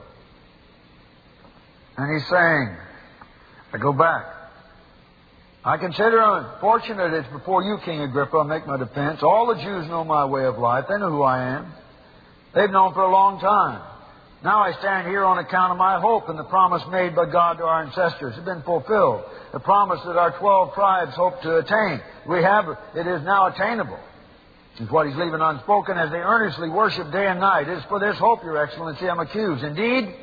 Speaker 1: And he's saying, I go back. I consider it fortunate it's before you, King Agrippa, I make my defense. All the Jews know my way of life. They know who I am. They've known for a long time. Now I stand here on account of my hope and the promise made by God to our ancestors has been fulfilled. The promise that our 12 tribes hope to attain. It is now attainable. It's what he's leaving unspoken as they earnestly worship day and night. It is for this hope, Your Excellency, I'm accused. Indeed,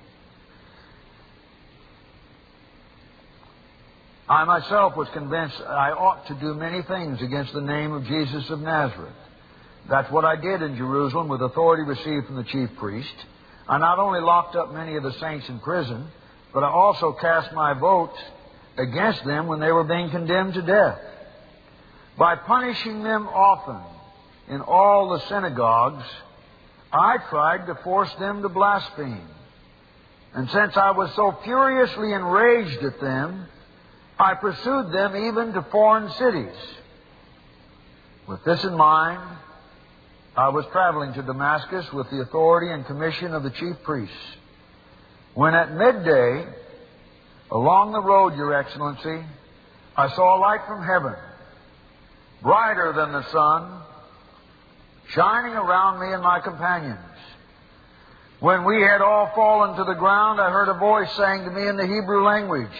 Speaker 1: I myself was convinced I ought to do many things against the name of Jesus of Nazareth. That's what I did in Jerusalem with authority received from the chief priest. I not only locked up many of the saints in prison, but I also cast my vote against them when they were being condemned to death. By punishing them often in all the synagogues, I tried to force them to blaspheme. And since I was so furiously enraged at them, I pursued them even to foreign cities. With this in mind, I was traveling to Damascus with the authority and commission of the chief priests, when at midday, along the road, Your Excellency, I saw a light from heaven, brighter than the sun, shining around me and my companions. When we had all fallen to the ground, I heard a voice saying to me in the Hebrew language,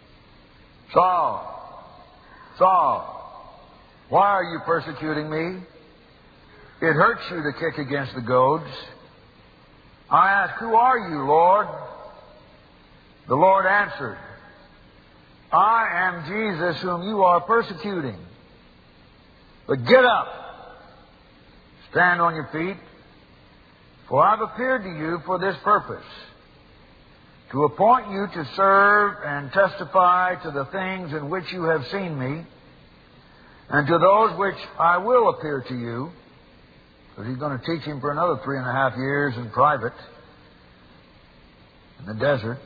Speaker 1: Saul, Saul, why are you persecuting me? It hurts you to kick against the goads. I asked, who are you, Lord? The Lord answered, I am Jesus whom you are persecuting. But get up, stand on your feet, for I've appeared to you for this purpose, to appoint you to serve and testify to the things in which you have seen me, and to those which I will appear to you. Because he's going to teach him for another 3.5 years in private in the desert.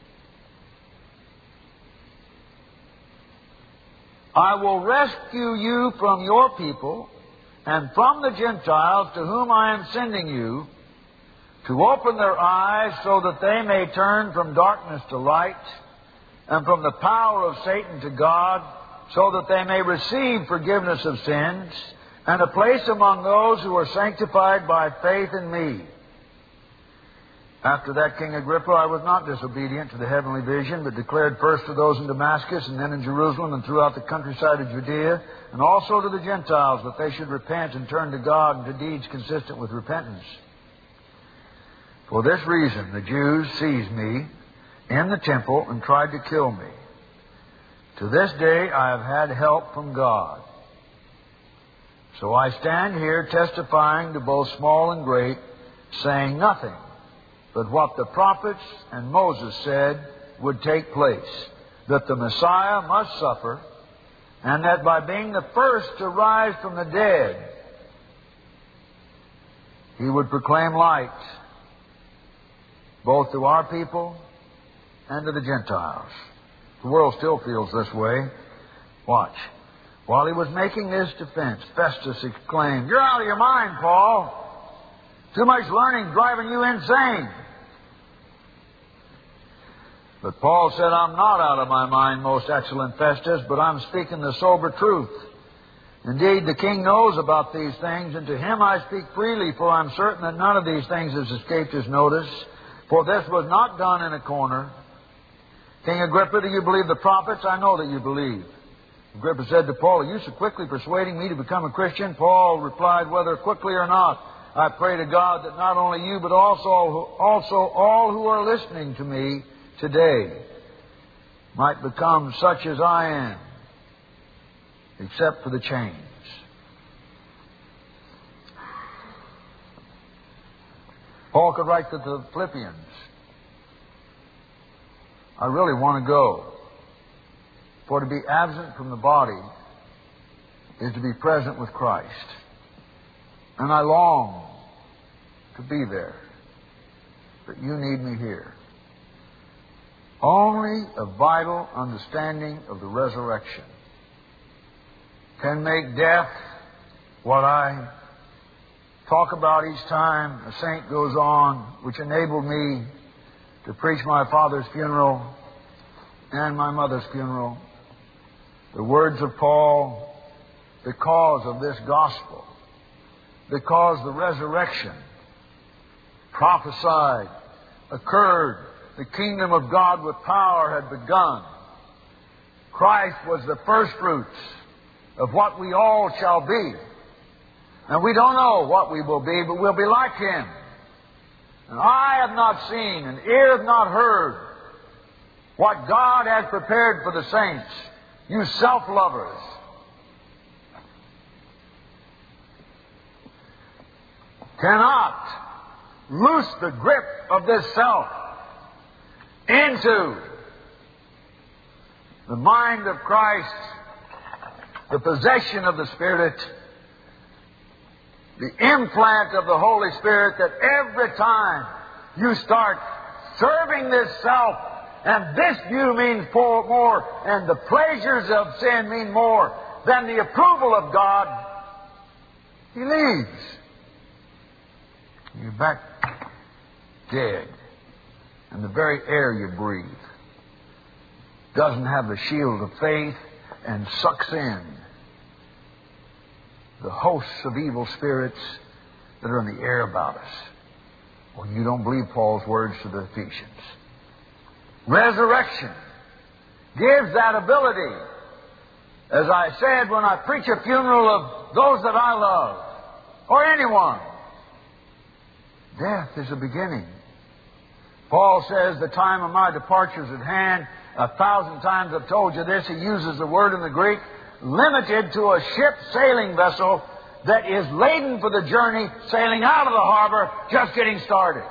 Speaker 1: I will rescue you from your people and from the Gentiles to whom I am sending you, to open their eyes so that they may turn from darkness to light and from the power of Satan to God, so that they may receive forgiveness of sins and a place among those who are sanctified by faith in me. After that, King Agrippa, I was not disobedient to the heavenly vision, but declared first to those in Damascus and then in Jerusalem and throughout the countryside of Judea, and also to the Gentiles, that they should repent and turn to God and to deeds consistent with repentance. For this reason, the Jews seized me in the temple and tried to kill me. To this day, I have had help from God. So I stand here testifying to both small and great, saying nothing but what the prophets and Moses said would take place, that the Messiah must suffer, and that by being the first to rise from the dead, He would proclaim light both to our people and to the Gentiles. The world still feels this way. Watch. While he was making this defense, Festus exclaimed, "You're out of your mind, Paul. Too much learning driving you insane." But Paul said, "I'm not out of my mind, most excellent Festus, but I'm speaking the sober truth. Indeed, the king knows about these things, and to him I speak freely, for I'm certain that none of these things has escaped his notice. For this was not done in a corner. King Agrippa, do you believe the prophets? I know that you believe." Agrippa said to Paul, "Are you so quickly persuading me to become a Christian?" Paul replied, "Whether quickly or not, I pray to God that not only you, but also all who are listening to me today might become such as I am, except for the chains." Paul could write to the Philippians, "I really want to go. For to be absent from the body is to be present with Christ. And I long to be there, but you need me here." Only a vital understanding of the resurrection can make death what I talk about each time a saint goes on, which enabled me to preach my father's funeral and my mother's funeral. The words of Paul, because of this gospel, because the resurrection prophesied, occurred, the kingdom of God with power had begun. Christ was the first fruits of what we all shall be. And we don't know what we will be, but we'll be like Him. And eye have not seen, and ear have not heard what God has prepared for the saints. You self-lovers. Cannot loose the grip of this self into the mind of Christ, the possession of the Spirit, the implant of the Holy Spirit, that every time you start serving this self, and this view means more, and the pleasures of sin mean more than the approval of God, He leaves. You're back dead. And the very air you breathe doesn't have the shield of faith and sucks in the hosts of evil spirits that are in the air about us. Well, you don't believe Paul's words to the Ephesians. Resurrection gives that ability. As I said, when I preach a funeral of those that I love, or anyone, death is a beginning. Paul says, "The time of my departure is at hand." 1,000 times I've told you this. He uses the word in the Greek, limited to a ship sailing vessel that is laden for the journey, sailing out of the harbor, just getting started.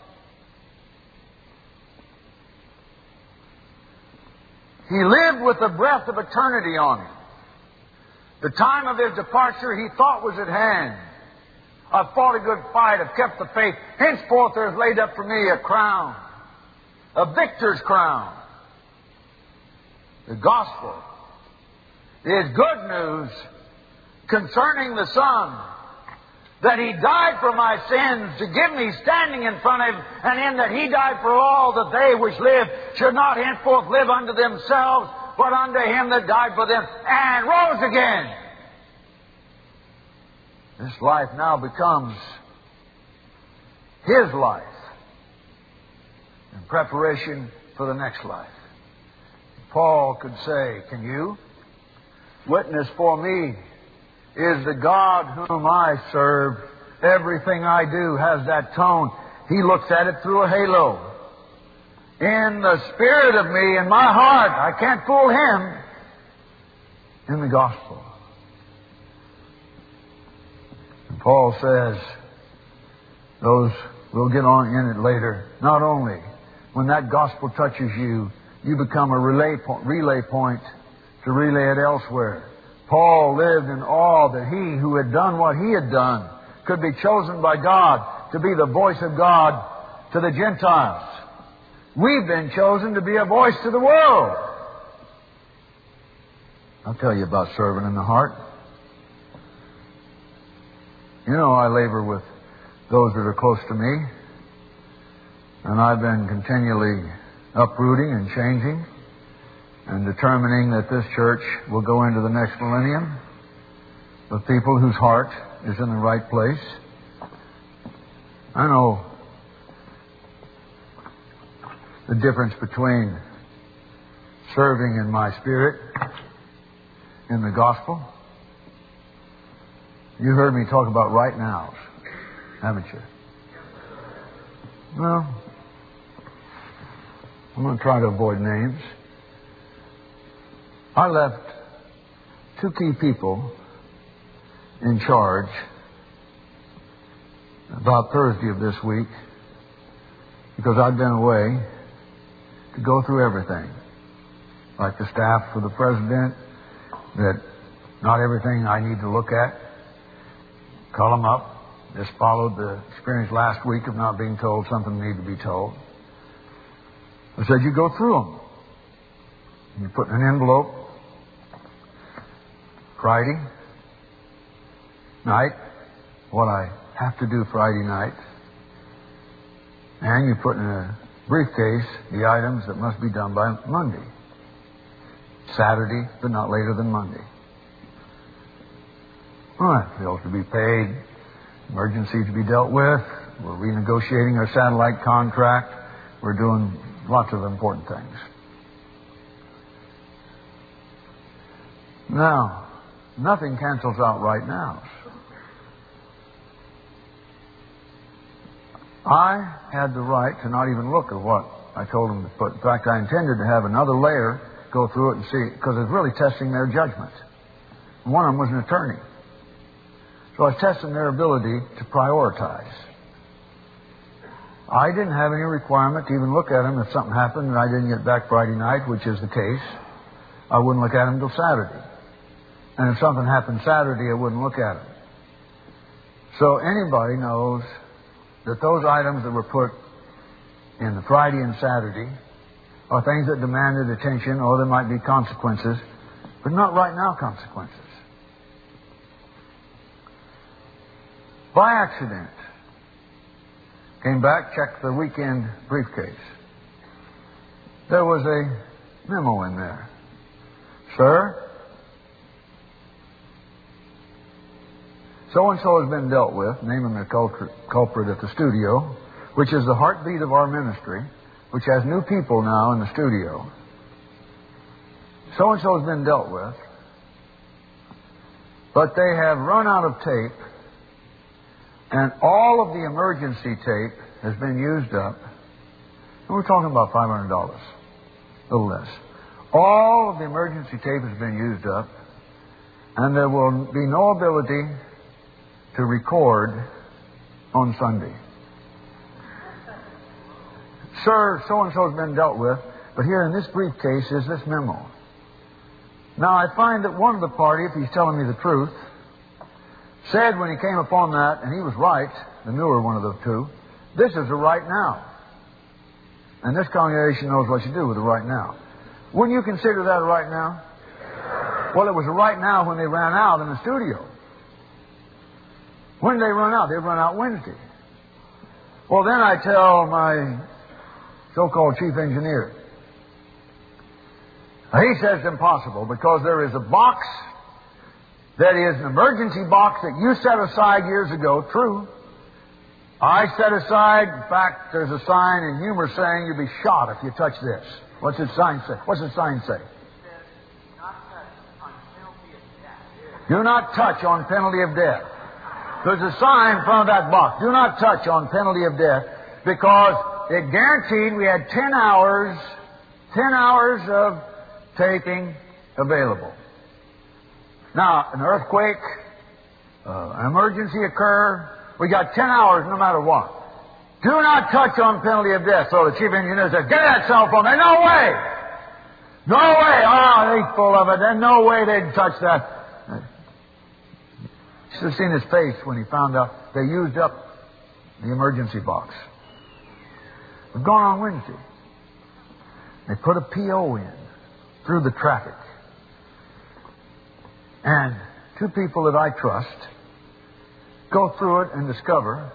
Speaker 1: He lived with the breath of eternity on him. The time of his departure he thought was at hand. "I've fought a good fight, I've kept the faith. Henceforth there is laid up for me a crown, a victor's crown." The gospel is good news concerning the Son that He died for my sins to give me standing in front of Him, and in that He died for all, that they which live should not henceforth live unto themselves, but unto Him that died for them and rose again. This life now becomes His life in preparation for the next life. Paul could say, can you? Witness for me is the God whom I serve. Everything I do has that tone. He looks at it through a halo. In the spirit of me, in my heart, I can't fool Him. In the gospel. And Paul says, we'll get on in it later. Not only when that gospel touches you, you become a relay point to relay it elsewhere. Paul lived in awe that he who had done what he had done could be chosen by God to be the voice of God to the Gentiles. We've been chosen to be a voice to the world. I'll tell you about serving in the heart. You know, I labor with those that are close to me, and I've been continually uprooting and changing and determining that this church will go into the next millennium with people whose heart is in the right place. I know the difference between serving in my spirit in the gospel. You heard me talk about right nows, haven't you? Well, I'm going to try to avoid names. I left two key people in charge about Thursday of this week because I'd been away to go through everything. Like the staff for the president, that not everything I need to look at, call them up. Just followed the experience last week of not being told something needed to be told. I said, you go through them. You put in an envelope Friday night, what I have to do Friday night, and you put in a briefcase the items that must be done by Monday. Saturday, but not later than Monday. All right, bills to be paid, emergencies to be dealt with, we're renegotiating our satellite contract, we're doing lots of important things. Now, nothing cancels out right now. I had the right to not even look at what I told them to put. In fact, I intended to have another layer go through it and see, because it's really testing their judgment. One of them was an attorney. So I was testing their ability to prioritize. I didn't have any requirement to even look at them if something happened and I didn't get back Friday night, which is the case. I wouldn't look at them until Saturday. And if something happened Saturday, I wouldn't look at them. So anybody knows that those items that were put in the Friday and Saturday are things that demanded attention, or there might be consequences, but not right now consequences. By accident, came back, checked the weekend briefcase. There was a memo in there. Sir, so-and-so has been dealt with, naming the culprit at the studio, which is the heartbeat of our ministry, which has new people now in the studio. So-and-so has been dealt with, but they have run out of tape, and all of the emergency tape has been used up. And we're talking about $500, a little less. All of the emergency tape has been used up, and there will be no ability to record on Sunday. Sir, so-and-so has been dealt with, but here in this briefcase is this memo. Now, I find that one of the party, if he's telling me the truth, said when he came upon that, and he was right, the newer one of the two, this is a right now. And this congregation knows what you do with a right now. Wouldn't you consider that a right now? Well, it was a right now when they ran out in the studio. When did they run out? They run out Wednesday. Well, then I tell my so-called chief engineer. He says it's impossible because there is a box that is an emergency box that you set aside years ago. True. I set aside, in fact, there's a sign in humor saying you'll be shot if you touch this. What's the sign say? What's the sign say? Do not touch on penalty of death. There's a sign in front of that box. Do not touch on penalty of death, because it guaranteed we had 10 hours of taping available. Now, an earthquake, an emergency occur, we got 10 hours no matter what. Do not touch on penalty of death. So the chief engineer said, get that cell phone there. No way! No way! Oh, they're full of it. There's no way they'd touch that. You should have seen his face when he found out they used up the emergency box. We've gone on Wednesday. They put a PO in through the traffic. And two people that I trust go through it and discover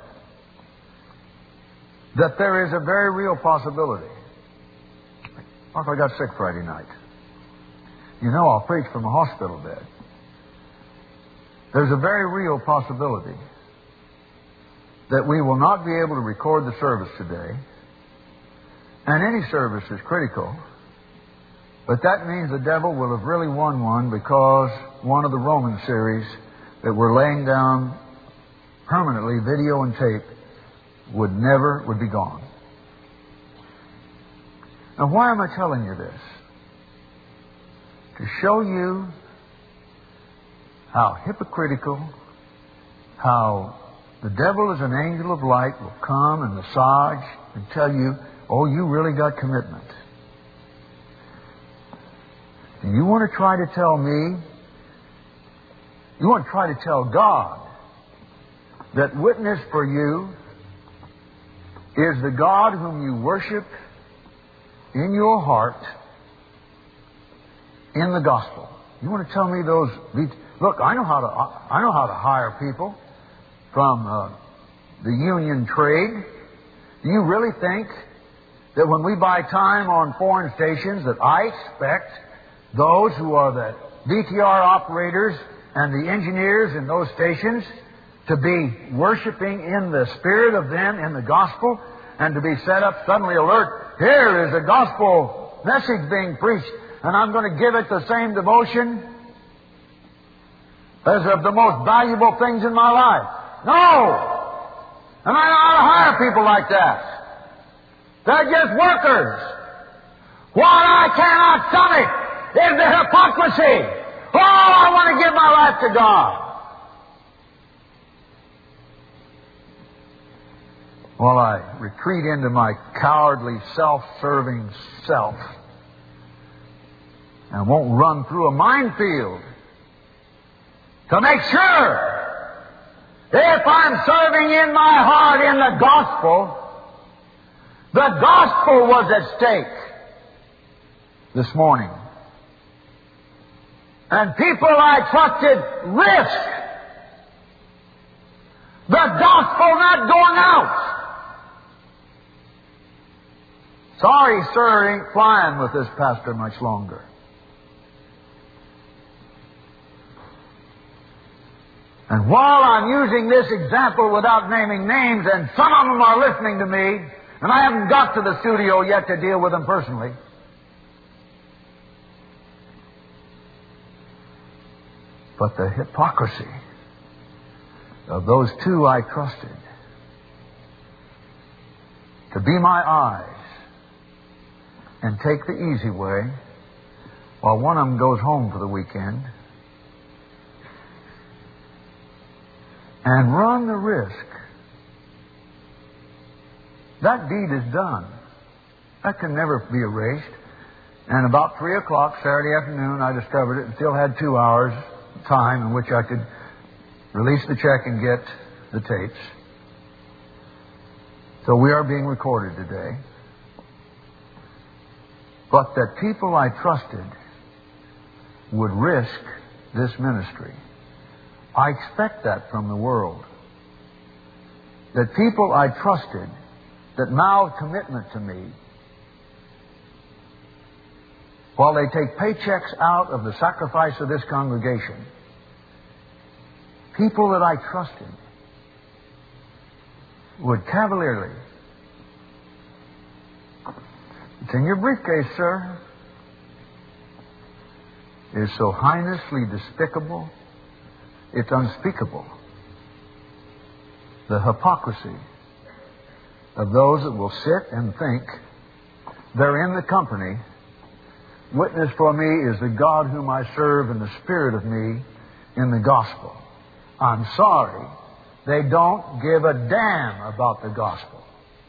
Speaker 1: that there is a very real possibility. What if I got sick Friday night? You know I'll preach from a hospital bed. There's a very real possibility that we will not be able to record the service today. And any service is critical. But that means the devil will have really won one, because one of the Roman series that we're laying down permanently, video and tape, would be gone. Now, why am I telling you this? To show you how hypocritical, how the devil as an angel of light will come and massage and tell you, oh, you really got commitment. And you want to try to tell me, you want to try to tell God that witness for you is the God whom you worship in your heart in the gospel. You want to tell me those? Look, I know how to hire people from the union trade. Do you really think that when we buy time on foreign stations that I expect those who are the VTR operators and the engineers in those stations to be worshiping in the spirit of them in the gospel, and to be set up suddenly alert? Here is a gospel message being preached, and I'm going to give it the same devotion as of the most valuable things in my life. No! And I know how to hire people like that. They're just workers. What I cannot stomach is the hypocrisy. Oh, I want to give my life to God. While I retreat into my cowardly, self-serving self and won't run through a minefield to make sure if I'm serving in my heart in the gospel was at stake this morning. And people I trusted risk the gospel not going out. Sorry, sir, ain't flying with this pastor much longer. And while I'm using this example without naming names, and some of them are listening to me, and I haven't got to the studio yet to deal with them personally, but the hypocrisy of those two I trusted to be my eyes and take the easy way while one of them goes home for the weekend and run the risk. That deed is done. That can never be erased. And about 3 o'clock Saturday afternoon, I discovered it and still had 2 hours time in which I could release the check and get the tapes. So we are being recorded today. But that people I trusted would risk this ministry. I expect that from the world. that people I trusted that mouthed commitment to me, while they take paychecks out of the sacrifice of this congregation, people that I trusted would cavalierly, "It's in your briefcase, sir," is so heinously despicable, it's unspeakable. The hypocrisy of those that will sit and think they're in the company. Witness for me is the God whom I serve and the Spirit of me in the gospel. I'm sorry, they don't give a damn about the gospel.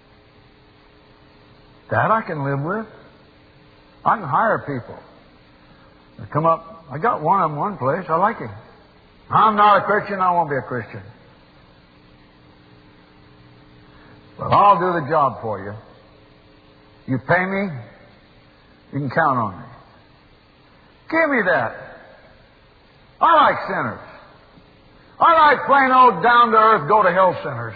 Speaker 1: That I can live with. I can hire people. They come up, I got one of them one place, I like him. I'm not a Christian, I won't be a Christian. But I'll do the job for you. You pay me, you can count on me. Give me that. I like sinners. I like plain old down-to-earth, go-to-hell sinners.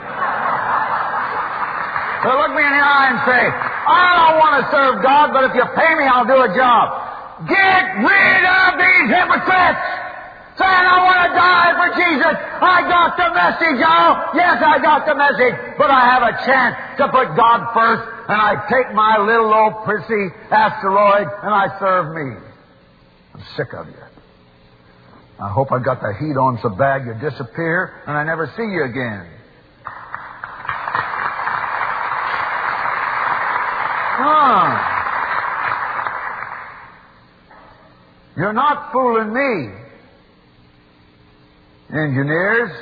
Speaker 1: So look me in the eye and say, "I don't want to serve God, but if you pay me, I'll do a job." Get rid of these hypocrites saying, "I want to die for Jesus. I got the message." Oh, yes, I got the message, but I have a chance to put God first, and I take my little old prissy asteroid and I serve me. I'm sick of you. I hope I got the heat on so bad you disappear and I never see you again. You're not fooling me, engineers.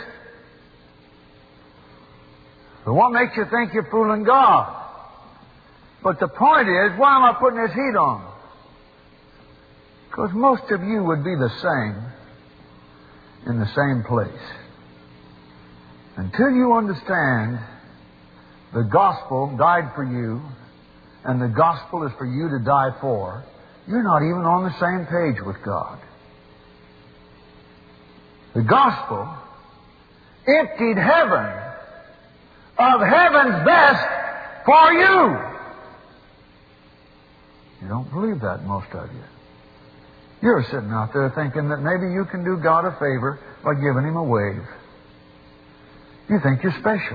Speaker 1: But what makes you think you're fooling God? But the point is, why am I putting this heat on? Because most of you would be the same in the same place. Until you understand the gospel died for you and the gospel is for you to die for, you're not even on the same page with God. The gospel emptied heaven of heaven's best for you. You don't believe that, most of you. You're sitting out there thinking that maybe you can do God a favor by giving Him a wave. You think you're special.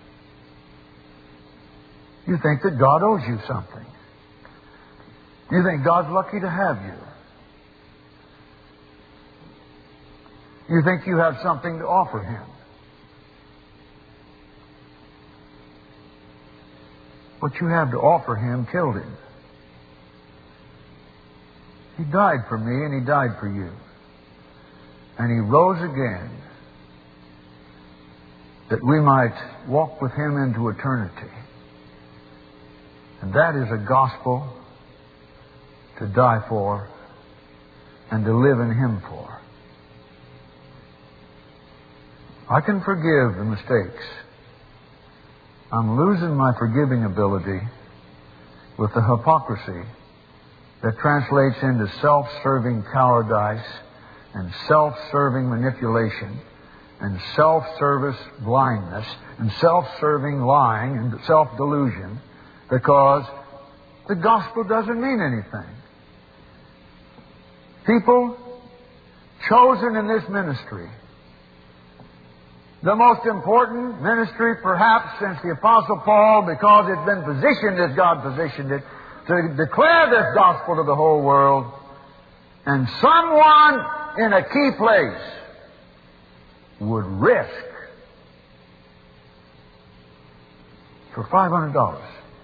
Speaker 1: You think that God owes you something. You think God's lucky to have you. You think you have something to offer Him. What you have to offer Him killed Him. He died for me and He died for you. And He rose again that we might walk with Him into eternity. And that is a gospel to die for and to live in Him for. I can forgive the mistakes. I'm losing my forgiving ability with the hypocrisy that translates into self-serving cowardice and self-serving manipulation and self-service blindness and self-serving lying and self-delusion, because the gospel doesn't mean anything. People chosen in this ministry, the most important ministry perhaps since the Apostle Paul, because it's been positioned as God positioned it, to declare this gospel to the whole world, and someone in a key place would risk for $500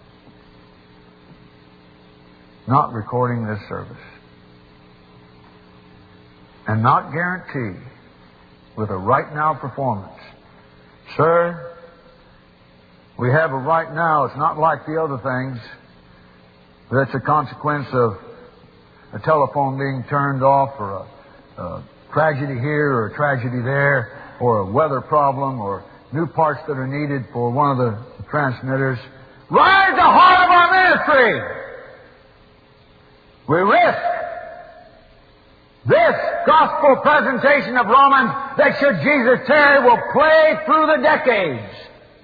Speaker 1: not recording this service and not guarantee with a right now performance, "Sir, we have a right now. It's not like the other things. That's a consequence of a telephone being turned off or a tragedy here or a tragedy there or a weather problem or new parts that are needed for one of the transmitters." Right at the heart of our ministry, we risk this gospel presentation of Romans that should Jesus tarry will play through the decades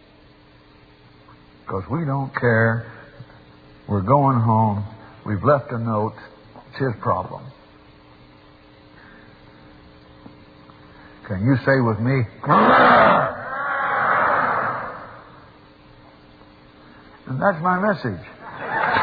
Speaker 1: because we don't care. We're going home. We've left a note. It's his problem. Can you say with me? And that's my message.